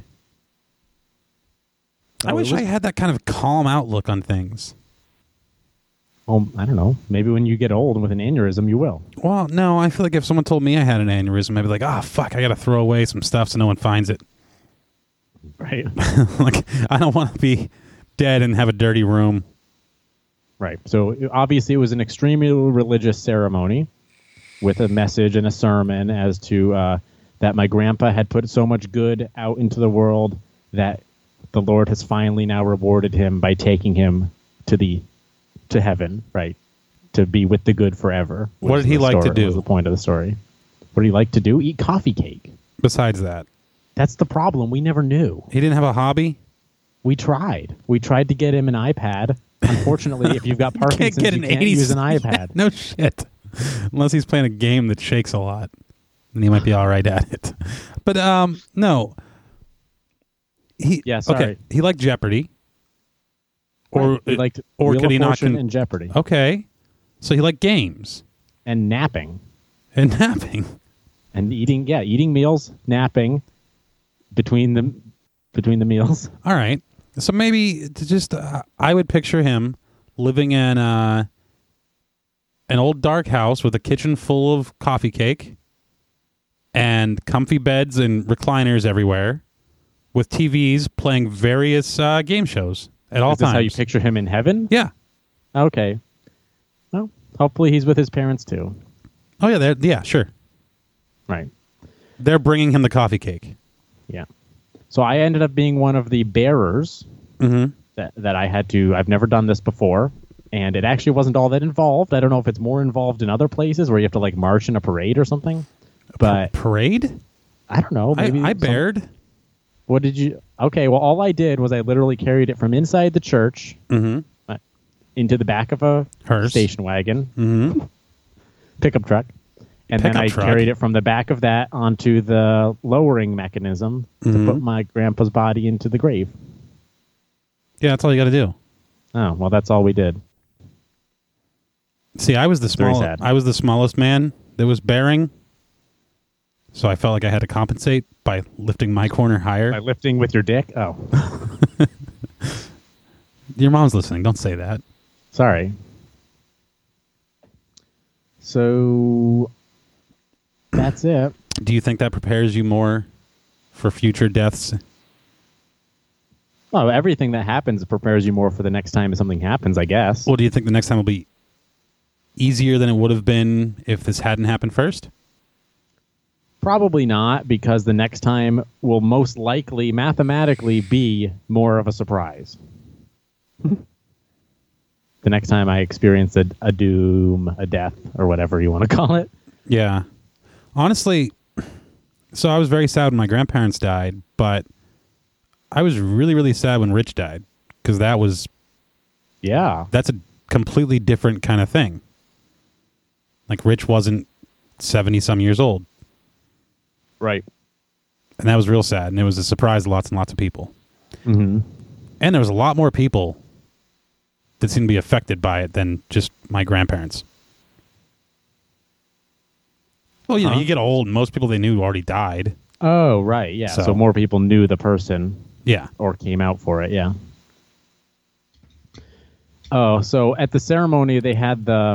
So I wish was, I had that kind of calm outlook on things. Well, I don't know. Maybe when you get old with an aneurysm, you will. Well, no, I feel like if someone told me I had an aneurysm, I'd be like, ah, oh, fuck, I got to throw away some stuff so no one finds it. Right. Like, I don't want to be dead and have a dirty room. Right. So obviously it was an extremely religious ceremony with a message and a sermon as to uh, that my grandpa had put so much good out into the world that the Lord has finally now rewarded him by taking him to the to heaven, right? To be with the good forever. What did he like story, to do? Was the point of the story. What did he like to do? Eat coffee cake. Besides that, that's the problem. We never knew. He didn't have a hobby? We tried. We tried to get him an iPad. Unfortunately, if you've got Parkinson's, you can't, get you an can't eighties use an iPad. No shit. Unless he's playing a game that shakes a lot. Then he might be all right at it. But, um, no. He, yeah, sorry. Okay, he liked Jeopardy. Or, right. He liked or Wheel could of he not Fortune con- and Jeopardy. Okay. So he liked games. And napping. And napping. And eating, yeah, eating meals, napping between the, between the meals. All right. So maybe to just, uh, I would picture him living in uh, an old dark house with a kitchen full of coffee cake and comfy beds and recliners everywhere with T Vs playing various uh, game shows at all Is this times. how you picture him in heaven? Yeah. Okay. Well, hopefully he's with his parents too. Oh, yeah. They're, yeah, sure. Right. They're bringing him the coffee cake. Yeah. So I ended up being one of the bearers Mm-hmm. that, that I had to, I've never done this before, and it actually wasn't all that involved. I don't know if it's more involved in other places where you have to like march in a parade or something, but Parade? I don't know. Maybe I, I some- bared. What did you, okay, well, all I did was I literally carried it from inside the church Mm-hmm. uh, into the back of a Hearse. station wagon, Mm-hmm. pickup truck. And then Pickup I truck. carried it from the back of that onto the lowering mechanism Mhm. to put my grandpa's body into the grave. Yeah, that's all you got to do. Oh, well, that's all we did. See, I was the Very small. sad. I was the smallest man that was bearing, so I felt like I had to compensate by lifting my corner higher. By lifting with your dick? Oh, Your mom's listening. Don't say that. sorry. So that's it. Do you think that prepares you more for future deaths? Well, everything that happens prepares you more for the next time something happens, I guess. Well, do you think the next time will be easier than it would have been if this hadn't happened first? Probably not, because the next time will most likely, mathematically, be more of a surprise. The next time I experience a, a doom, a death, or whatever you want to call it. Yeah. Honestly, so I was very sad when my grandparents died, but I was really, really sad when Rich died, because that was, Yeah. that's a completely different kind of thing. Like, Rich wasn't seventy-some years old. Right. And that was real sad, and it was a surprise to lots and lots of people. Mm-hmm. And there was a lot more people that seemed to be affected by it than just my grandparents. Well, you know, Huh? you get old, and most people they knew already died. Oh, right, yeah. So- So, more people knew the person Yeah. or came out for it, yeah. Oh, so at the ceremony, they had the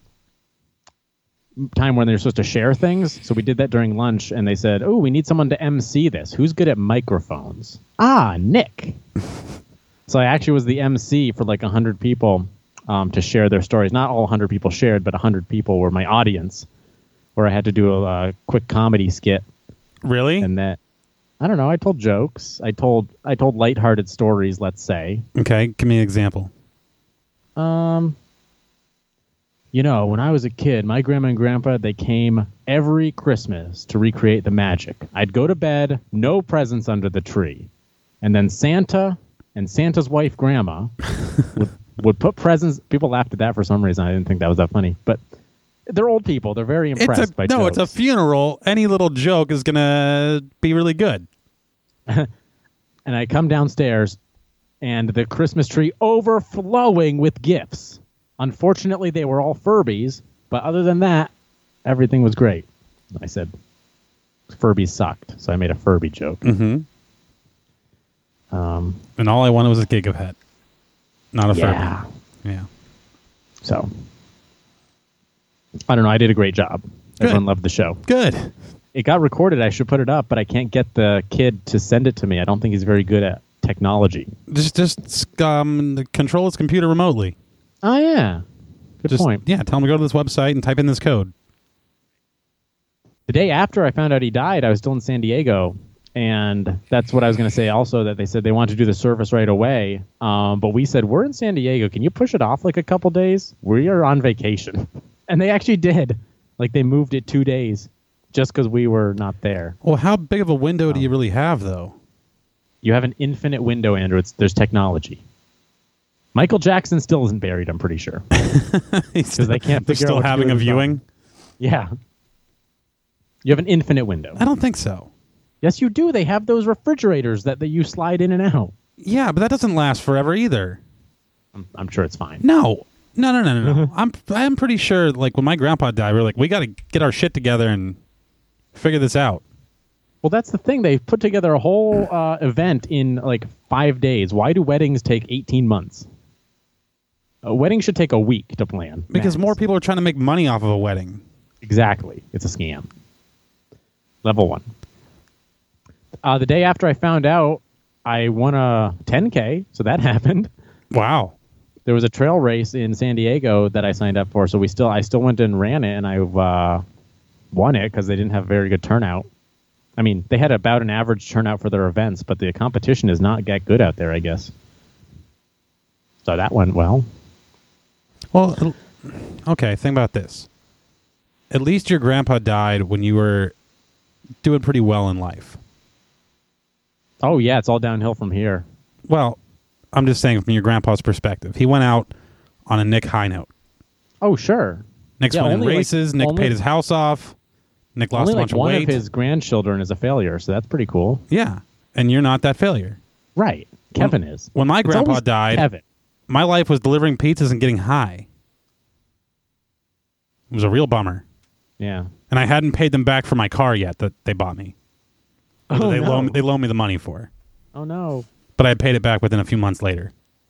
time when they're supposed to share things. So we did that during lunch, and they said, oh, we need someone to M C this. Who's good at microphones? Ah, Nick. So I actually was the M C for like one hundred people um, to share their stories. Not all one hundred people shared, but one hundred people were my audience, where I had to do a, a quick comedy skit. Really? And that, I don't know, I told jokes. I told I told lighthearted stories, let's say. Okay, give me an example. Um, you know, when I was a kid, my grandma and grandpa, they came every Christmas to recreate the magic. I'd go to bed, no presents under the tree. And then Santa and Santa's wife, Grandma, would, would put presents. People laughed at that for some reason. I didn't think that was that funny. But they're old people. They're very impressed It's a, by no, jokes. it's a funeral. Any little joke is going to be really good. And I come downstairs, and the Christmas tree overflowing with gifts. Unfortunately, they were all Furbies, but other than that, everything was great. I said, Furbies sucked, so I made a Furby joke. Mm-hmm. Um, And all I wanted was a Giga Pet, not a yeah. Furby. Yeah. So, I don't know. I did a great job. Good. Everyone loved the show. Good. It got recorded. I should put it up, but I can't get the kid to send it to me. I don't think he's very good at technology. Just, just um, control his computer remotely. Oh, yeah. Good Just, point. Yeah, tell him to go to this website and type in this code. The day after I found out he died, I was still in San Diego, and that's what I was going to say also, that they said they wanted to do the service right away, um, but we said, we're in San Diego. Can you push it off like a couple days? We are on vacation. And they actually did. Like, they moved it two days just because we were not there. Well, how big of a window do you really have, though? You have an infinite window, Andrew. It's, there's technology. Michael Jackson still isn't buried, I'm pretty sure. Because they can't They're figure out still what to do having with a his viewing? Yeah. You have an infinite window. I don't think so. Yes, you do. They have those refrigerators that, that you slide in and out. Yeah, but that doesn't last forever either. I'm, I'm sure it's fine. No. No, no, no, no, no. I'm I'm pretty sure, like, when my grandpa died, we were like, we got to get our shit together and figure this out. Well, that's the thing. They put together a whole uh, event in, like, five days. Why do weddings take eighteen months? A wedding should take a week to plan. Because max. more people are trying to make money off of a wedding. Exactly. It's a scam. Level one. Uh, the day after I found out, I won a ten K, so that happened. Wow. There was a trail race in San Diego that I signed up for, so we still I still went and ran it, and I uh, won it because they didn't have very good turnout. I mean, they had about an average turnout for their events, but the competition is not that good out there, I guess. So that went well. Well, it'll- okay, think about this. At least your grandpa died when you were doing pretty well in life. Oh, yeah, it's all downhill from here. Well, I'm just saying from your grandpa's perspective. He went out on a Nick high note. Oh, sure. Nick's Yeah, winning only like- races. Nick only- paid his house off. Nick lost Only a bunch like of one weight. of his grandchildren is a failure, so that's pretty cool. Yeah, and you're not that failure. Right. Kevin is. When my It's grandpa always died, Kevin. my life was delivering pizzas and getting high. It was a real bummer. Yeah. And I hadn't paid them back for my car yet that they bought me. Or that Oh, they, no. loaned, they loaned me the money for. Oh, no. But I paid it back within a few months later.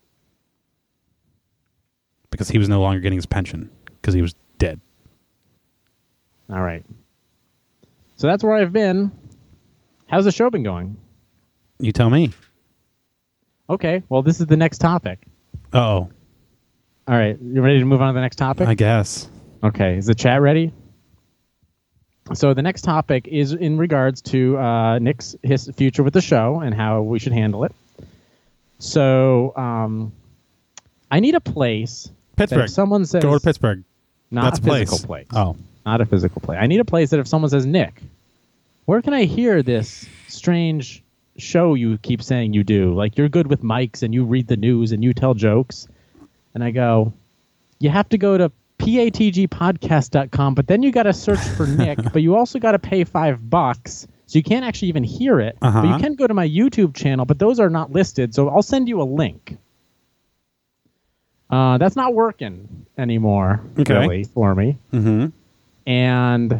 Because he was no longer getting his pension. Because he was dead. All right. So that's where I've been. How's the show been going? You tell me. Okay. Well, this is the next topic. Uh-oh. All right. You ready to move on to the next topic? I guess. Okay. Is the chat ready? So the next topic is in regards to uh, Nick's his future with the show and how we should handle it. So um, I need a place. Pittsburgh. That if someone says Go to Pittsburgh. not That's a a physical place. place. Oh. Not a physical place. I need a place that if someone says, Nick, where can I hear this strange show you keep saying you do? Like you're good with mics and you read the news and you tell jokes. And I go, you have to go to P A T G podcast dot com, but then you got to search for Nick, but you also got to pay five bucks. So you can't actually even hear it. Uh-huh. But you can go to my YouTube channel, but those are not listed. So I'll send you a link. Uh, that's not working anymore, Okay. really, for me. Mm-hmm. And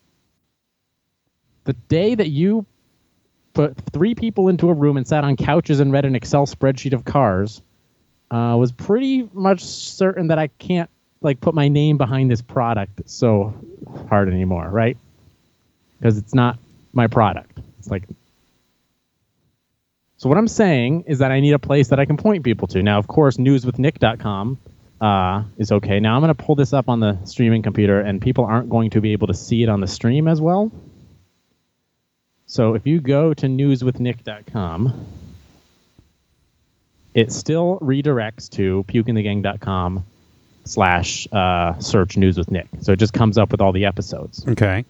the day that you put three people into a room and sat on couches and read an Excel spreadsheet of cars, uh, was pretty much certain that I can't like put my name behind this product so hard anymore, right? Because it's not my product. It's like, so what I'm saying is that I need a place that I can point people to. Now, of course, news with nick dot com uh, is okay. Now I'm going to pull this up on the streaming computer, and people aren't going to be able to see it on the stream as well. So if you go to news with nick dot com, it still redirects to puke in the gang dot com slash uh, search News with Nick. So it just comes up with all the episodes. Okay.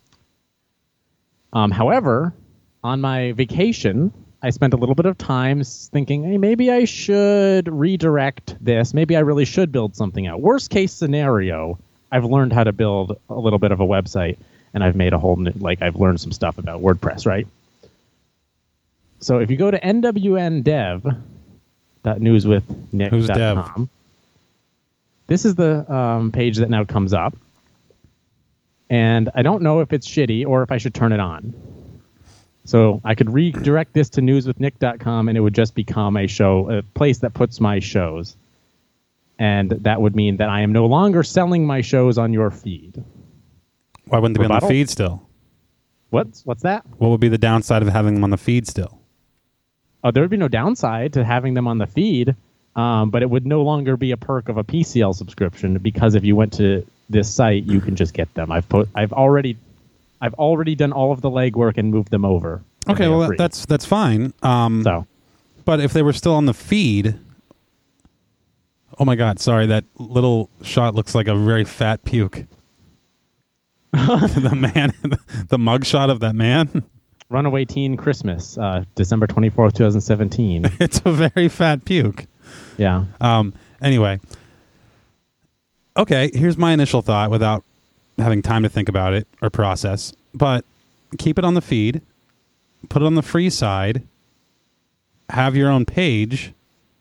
Um, however, on my vacation, I spent a little bit of time thinking, hey, maybe I should redirect this. Maybe I really should build something out. Worst case scenario, I've learned how to build a little bit of a website, and I've made a whole new, like I've learned some stuff about WordPress, right? So if you go to n w n dev dot news with nick dot com, this is the um, page that now comes up. And I don't know if it's shitty or if I should turn it on. So I could redirect this to news with nick dot com and it would just become a show, a place that puts my shows. And that would mean that I am no longer selling my shows on your feed. Why wouldn't they be on the Rebuttal? feed still? What's what's that? What would be the downside of having them on the feed still? Oh, there would be no downside to having them on the feed, um, but it would no longer be a perk of a P C L subscription because if you went to this site, you can just get them. I've put, I've already, I've already done all of the legwork and moved them over. Okay, well that, that's that's fine. Um, so, but if they were still on the feed, oh my God, sorry, that little shot looks like a very fat puke. The man, the mug shot of that man. Runaway Teen Christmas, uh, December twenty-fourth, twenty seventeen. It's a very fat puke. Yeah. Um. Anyway. Okay, here's my initial thought without having time to think about it or process. But keep it on the feed, put it on the free side, have your own page,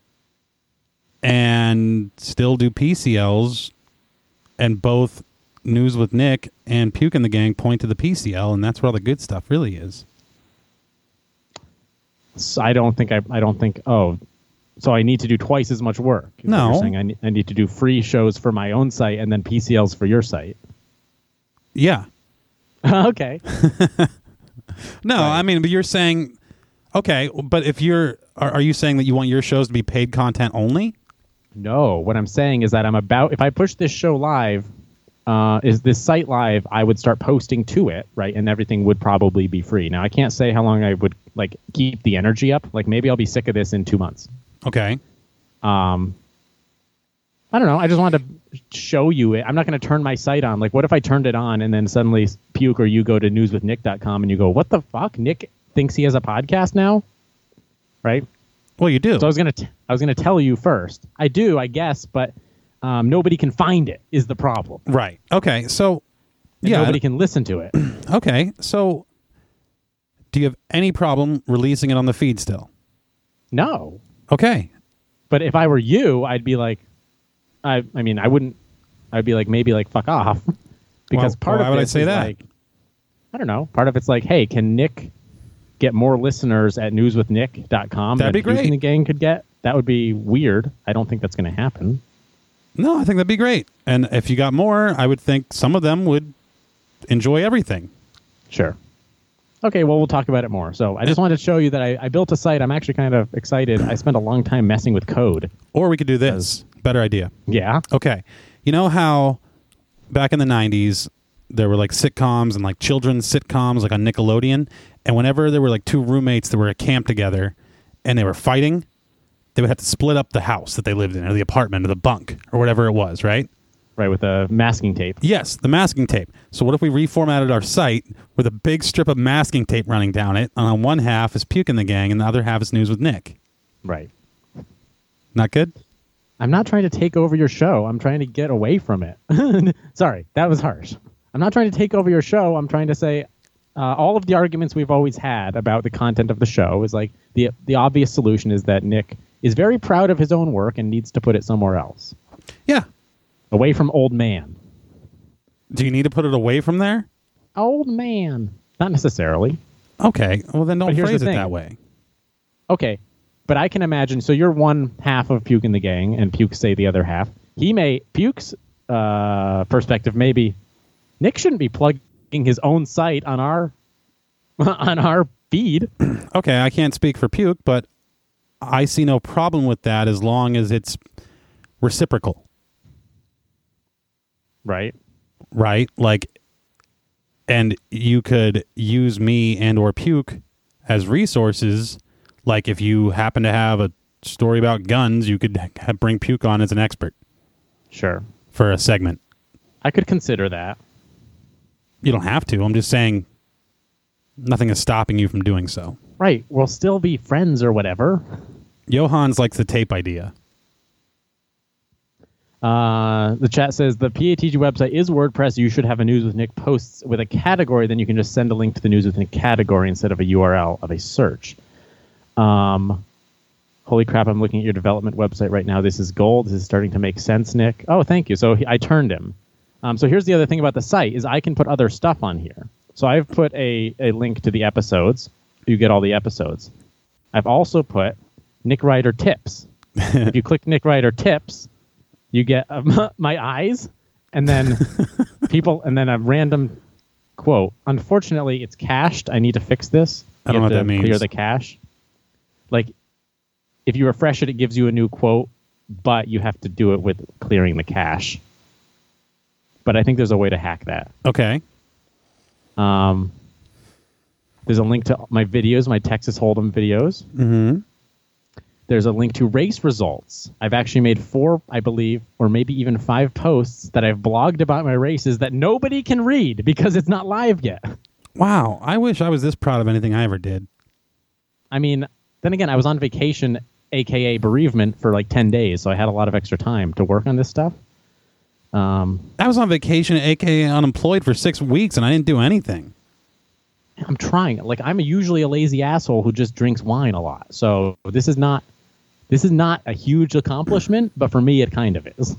and still do P C Ls, and both News with Nick and Puke in the Gang point to the P C L, and that's where all the good stuff really is. So I don't think I, I don't think, oh, so I need to do twice as much work. is what No. you're saying. I, need, I need to do free shows for my own site and then P C Ls for your site. Yeah. Okay. No, Right. I mean, but you're saying, okay, but if you're, are, are you saying that you want your shows to be paid content only? No, what I'm saying is that I'm about, if I push this show live, uh, is this site live, I would start posting to it, right? And everything would probably be free. Now, I can't say how long I would like keep the energy up. Like maybe I'll be sick of this in two months. Okay. Um, I don't know. I just wanted to show you it. I'm not going to turn my site on. Like, what if I turned it on and then suddenly Puke or you go to news with nick dot com and you go, what the fuck? Nick thinks he has a podcast now? Right? Well, you do. So I was gonna, t- I was gonna tell you first. I do, I guess, but um, nobody can find it. Is the problem? Right. Okay. So, And yeah. nobody can listen to it. Okay. So, do you have any problem releasing it on the feed still? No, Okay. but if I were you, I'd be like, I, I mean, I wouldn't. I'd be like, maybe like fuck off, because Well, part why of would I this say is that? like, I don't know. Part of it's like, hey, can Nick get more listeners at news with nick dot com That'd than be great. Puke and the Gang could get? That would be weird. I don't think that's going to happen. No, I think that'd be great. And if you got more, I would think some of them would enjoy everything. Sure. Okay, well, we'll talk about it more. So I just wanted to show you that I, I built a site. I'm actually kind of excited. I spent a long time messing with code. Or we could do this. Better idea. Yeah. Okay. You know how back in the nineties, there were like sitcoms and like children's sitcoms like on Nickelodeon, and whenever there were like two roommates that were at camp together and they were fighting, they would have to split up the house that they lived in or the apartment or the bunk or whatever it was, right? Right, with the masking tape. Yes, the masking tape. So what if we reformatted our site with a big strip of masking tape running down it, and on one half is Puke and the Gang and the other half is News with Nick? Right. Not good? I'm not trying to take over your show. I'm trying to get away from it. Sorry, that was harsh. I'm not trying to take over your show. I'm trying to say uh, all of the arguments we've always had about the content of the show is like the the obvious solution is that Nick is very proud of his own work and needs to put it somewhere else. Yeah. Away from old man. Do you need to put it away from there? Old man. Not necessarily. Okay. Well, then don't But here's phrase the it thing. that way. Okay. But I can imagine, so you're one half of Puke and the Gang, and Puke say the other half. He may, Puke's uh, perspective maybe, Nick shouldn't be plugging his own site on our on our feed. Okay, I can't speak for Puke, but I see no problem with that as long as it's reciprocal. Right. Right? Like, and you could use me and or Puke as resources. Like if you happen to have a story about guns, you could ha- bring Puke on as an expert Sure. for a segment. I could consider that. You don't have to. I'm just saying nothing is stopping you from doing so. Right. We'll still be friends or whatever. Johans likes the tape idea. Uh, the chat says the P A T G website is WordPress. You should have a News with Nick posts with a category. Then you can just send a link to the News with Nick category instead of a U R L of a search. Um, holy crap! I'm looking at your development website right now. This is gold. This is starting to make sense, Nick. Oh, thank you. So he, I turned him. Um, so here's the other thing about the site is I can put other stuff on here. So I've put a, a link to the episodes. You get all the episodes. I've also put Nick Ryder tips. If you click Nick Ryder tips, you get um, my eyes, and then people, and then a random quote. Unfortunately, it's cached. I need to fix this. I You don't know have what to that means. Clear the cache. Like, if you refresh it, it gives you a new quote, but you have to do it with clearing the cache. But I think there's a way to hack that. Okay. Um, there's a link to my videos, my Texas Hold'em videos. Mm-hmm. There's a link to race results. I've actually made four, I believe, or maybe even five posts that I've blogged about my races that nobody can read because it's not live yet. Wow. I wish I was this proud of anything I ever did. I mean, then again, I was on vacation, a k a bereavement, for like ten days, so I had a lot of extra time to work on this stuff. Um, I was on vacation, a k a unemployed for six weeks, and I didn't do anything. I'm trying. Like, I'm usually a lazy asshole who just drinks wine a lot. So this is not this is not a huge accomplishment, but for me, it kind of is.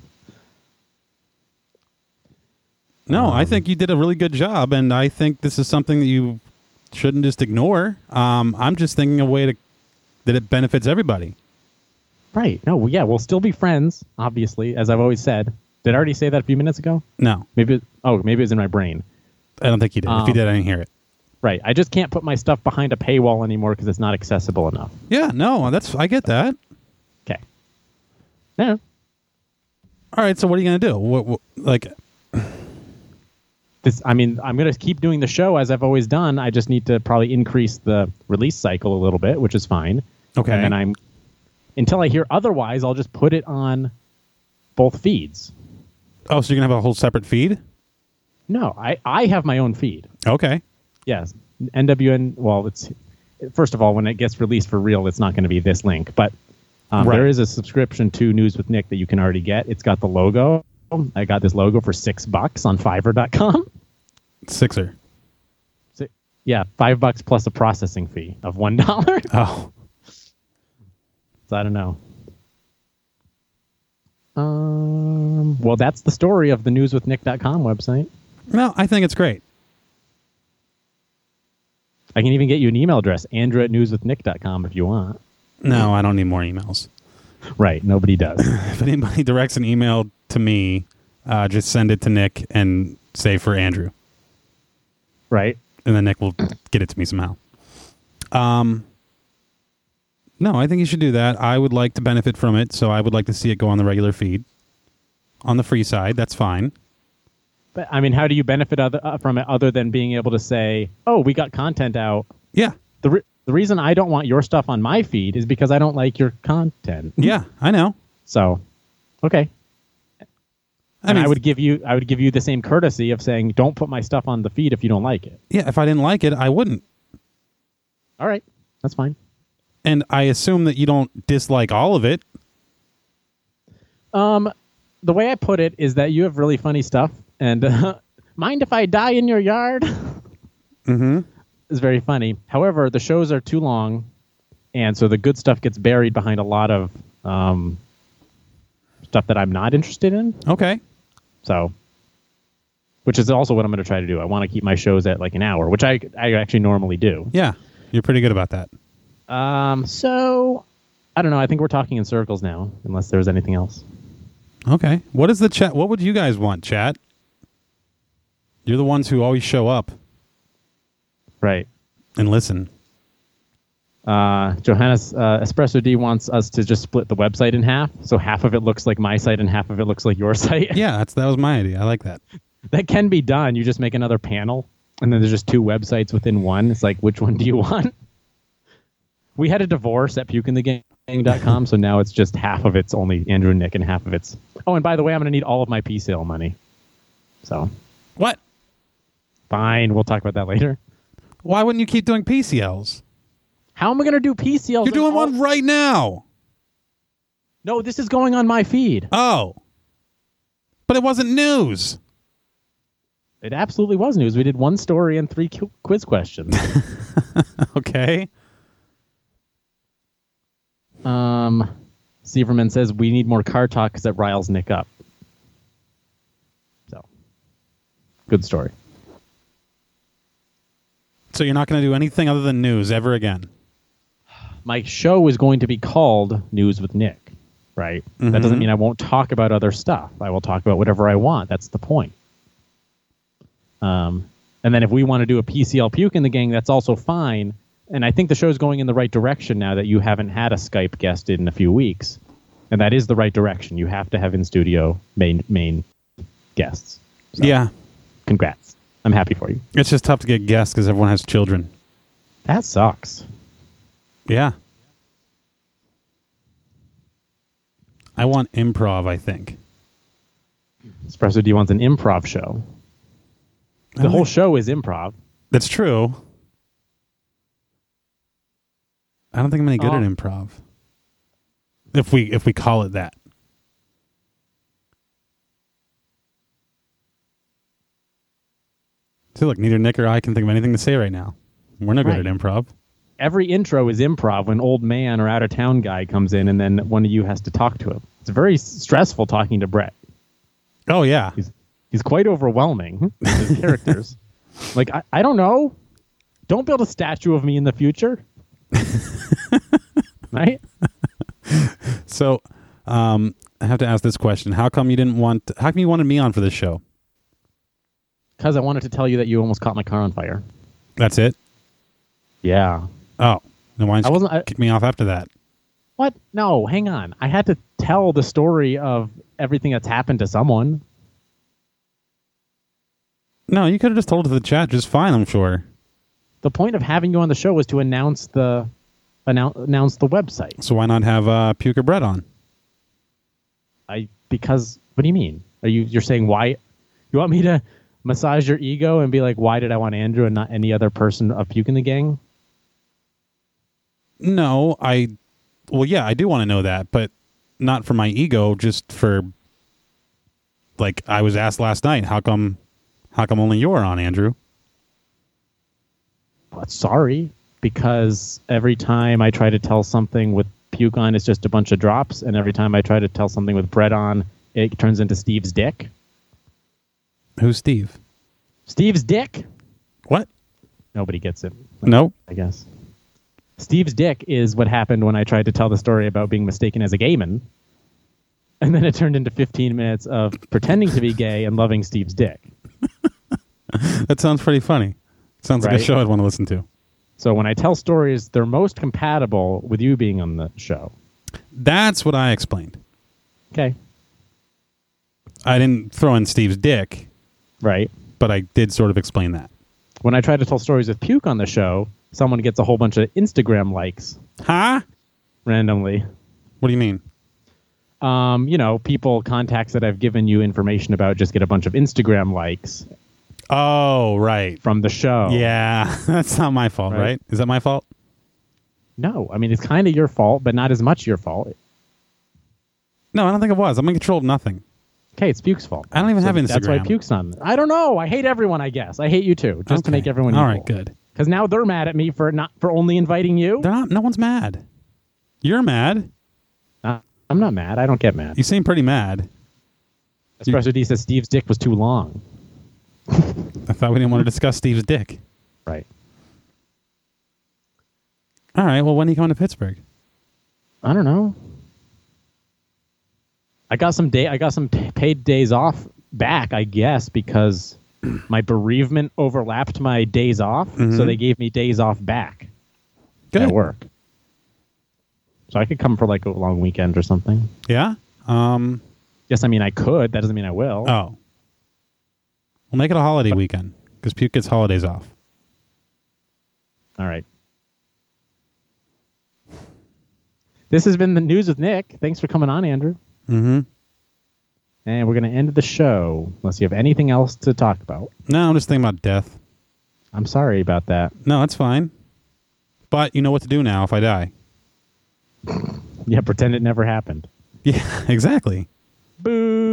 No, Um, I think you did a really good job, and I think this is something that you shouldn't just ignore. Um, I'm just thinking a way to that it benefits everybody. Right. No, yeah, we'll still be friends, obviously, as I've always said. Did I already say that a few minutes ago? No, Maybe. It, oh, maybe it was in my brain. I don't think you did. if you Um, did, I didn't hear it. Right. I just can't put my stuff behind a paywall anymore because it's not accessible enough. Yeah, no, that's I get that. Okay. Yeah. All right, so what are you gonna do? What, what like? This. I mean, I'm gonna keep doing the show as I've always done. I just need to probably increase the release cycle a little bit, which is fine. Okay. And then I'm until I hear otherwise, I'll just put it on both feeds. Oh, so you're gonna have a whole separate feed? No, I I have my own feed. Okay. Yes, N W N. Well, it's first of all, when it gets released for real, it's not going to be this link, but um, Right. there is a subscription to News with Nick that you can already get. It's got the logo. I got this logo for six bucks on Fiverr dot com. Sixer. So, yeah, five bucks plus a processing fee of one dollar. Oh. So I don't know. Um. Well, that's the story of the news with nick dot com website. No, I think it's great. I can even get you an email address, Andrew at news with nick dot com if you want. No, I don't need more emails. Right, nobody does. If anybody directs an email to me, uh, just send it to Nick and say for Andrew, Right? and then Nick will get it to me somehow. Um, no, I think you should do that. I would like to benefit from it, so I would like to see it go on the regular feed. On the free side, that's fine. But I mean, how do you benefit other, uh, from it other than being able to say, "Oh, we got content out." Yeah. The re- the reason I don't want your stuff on my feed is because I don't like your content. Yeah, I know. So, okay. I And mean, I would give you I would give you the same courtesy of saying, "Don't put my stuff on the feed if you don't like it." yeah, if I didn't like it, I wouldn't. All right, that's fine. And I assume that you don't dislike all of it. Um, the way I put it is that you have really funny stuff, and uh, mind if I die in your yard? Mm-hmm. Is very funny. However, the shows are too long, and so the good stuff gets buried behind a lot of um, stuff that I'm not interested in. Okay. So, which is also what I'm going to try to do. I want to keep my shows at like an hour, which I I actually normally do. Yeah, you're pretty good about that. Um, so I don't know. I think we're talking in circles now, unless there's anything else. Okay. What is the chat? What would you guys want, chat? You're the ones who always show up Right. and listen. Uh, Johannes uh, Espresso D wants us to just split the website in half, so half of it looks like my site and half of it looks like your site. Yeah, that's that was my idea. I like that. That can be done. You just make another panel, and then there's just two websites within one. It's like, which one do you want? We had a divorce at puke in the gang dot com, so now it's just half of it's only Andrew and Nick, and half of it's... Oh, and by the way, I'm going to need all of my P-sale money. So, What? fine. We'll talk about that later. Why wouldn't you keep doing P C Ls? How am I going to do P C Ls? You're doing in all- one right now. No, this is going on my feed. Oh. But it wasn't news. It absolutely was news. We did one story and three qu- quiz questions. Okay. um, Sieverman says we need more car talk because it riles Nick up. So, good story. So you're not going to do anything other than news ever again? My show is going to be called News with Nick, right? Mhm. That doesn't mean I won't talk about other stuff. I will talk about whatever I want. That's the point. Um, and then if we want to do a P C L puke in the gang, that's also fine. And I think the show's going in the right direction now that you haven't had a Skype guest in a few weeks. And that is the right direction. You have to have in studio main main guests. So, Yeah. congrats. I'm happy for you. It's just tough to get guests because everyone has children. That sucks. Yeah. I want improv, I think. Espresso D wants an improv show. The I whole like- show is improv. That's true. I don't think I'm any good Oh. at improv. If we if we call it that. See, look, neither Nick or I can think of anything to say right now. We're not good Right. at improv. Every intro is improv when old man or out of town guy comes in and then one of you has to talk to him. It's very s- stressful talking to Brett. Oh, yeah. He's he's quite overwhelming with his characters. Like, I, I don't know. Don't build a statue of me in the future. Right? So, um, I have to ask this question. How come you didn't want... How come you wanted me on for this show? Because I wanted to tell you that you almost caught my car on fire. That's it? Yeah. Oh. Then why I didn't you wasn't... I, kick me off after that? what? No, hang on. I had to tell the story of everything that's happened to someone. No, you could have just told it to the chat just fine, I'm sure. The point of having you on the show was to announce the announce, announce the website. So why not have uh, Puker Bread on? I because what do you mean? Are you you're saying why? You want me to massage your ego and be like, why did I want Andrew and not any other person of Puke in the Gang? No, I... Well, yeah, I do want to know that, but not for my ego, just for... Like, I was asked last night, how come how come only you're on, Andrew? But sorry, because every time I try to tell something with Puke on, it's just a bunch of drops, and every time I try to tell something with Bread on, it turns into Steve's dick. Who's Steve? Steve's dick? What? Nobody gets it, Nope. I guess. Steve's dick is what happened when I tried to tell the story about being mistaken as a gay man. And then it turned into fifteen minutes of pretending to be gay and loving Steve's dick. That sounds pretty funny. Sounds like a Right? show I'd want to listen to. So when I tell stories, they're most compatible with you being on the show. That's what I explained. Okay. I didn't throw in Steve's dick. Right. But I did sort of explain that. When I try to tell stories with puke on the show, someone gets a whole bunch of Instagram likes Huh? randomly. What do you mean? Um, you know, people, contacts that I've given you information about just get a bunch of Instagram likes Oh, right. from the show. Yeah, that's not my fault, Right. right? Is that my fault? No, I mean, it's kind of your fault, but not as much your fault. No, I don't think it was. I'm in control of nothing. Okay, it's Puke's fault. I don't even have That's why Instagram. Puke's on. I don't know. I hate everyone, I guess. I hate you too, just to Okay. make everyone All equal. right, good. Because now they're mad at me for not for only inviting you. They're not. No one's mad. You're mad. Uh, I'm not mad. I don't get mad. You seem pretty mad. Espresso D says Steve's dick was too long. I thought we didn't want to discuss Steve's dick. Right. All right. Well, when are you coming to Pittsburgh? I don't know. I got some day. I got some t- paid days off back, I guess, because my bereavement overlapped my days off, Mm-hmm. so they gave me days off back Good. at work. So I could come for like a long weekend or something. Yeah. Um. Yes, I mean I could. That doesn't mean I will. Oh. We'll make it a holiday weekend because Puke gets holidays off. All right. This has been the news with Nick. Thanks for coming on, Andrew. Mm-hmm. And we're going to end the show unless you have anything else to talk about. No, I'm just thinking about death. I'm sorry about that. No, that's fine. But you know what to do now if I die. Yeah, pretend it never happened. Yeah, exactly. Boo.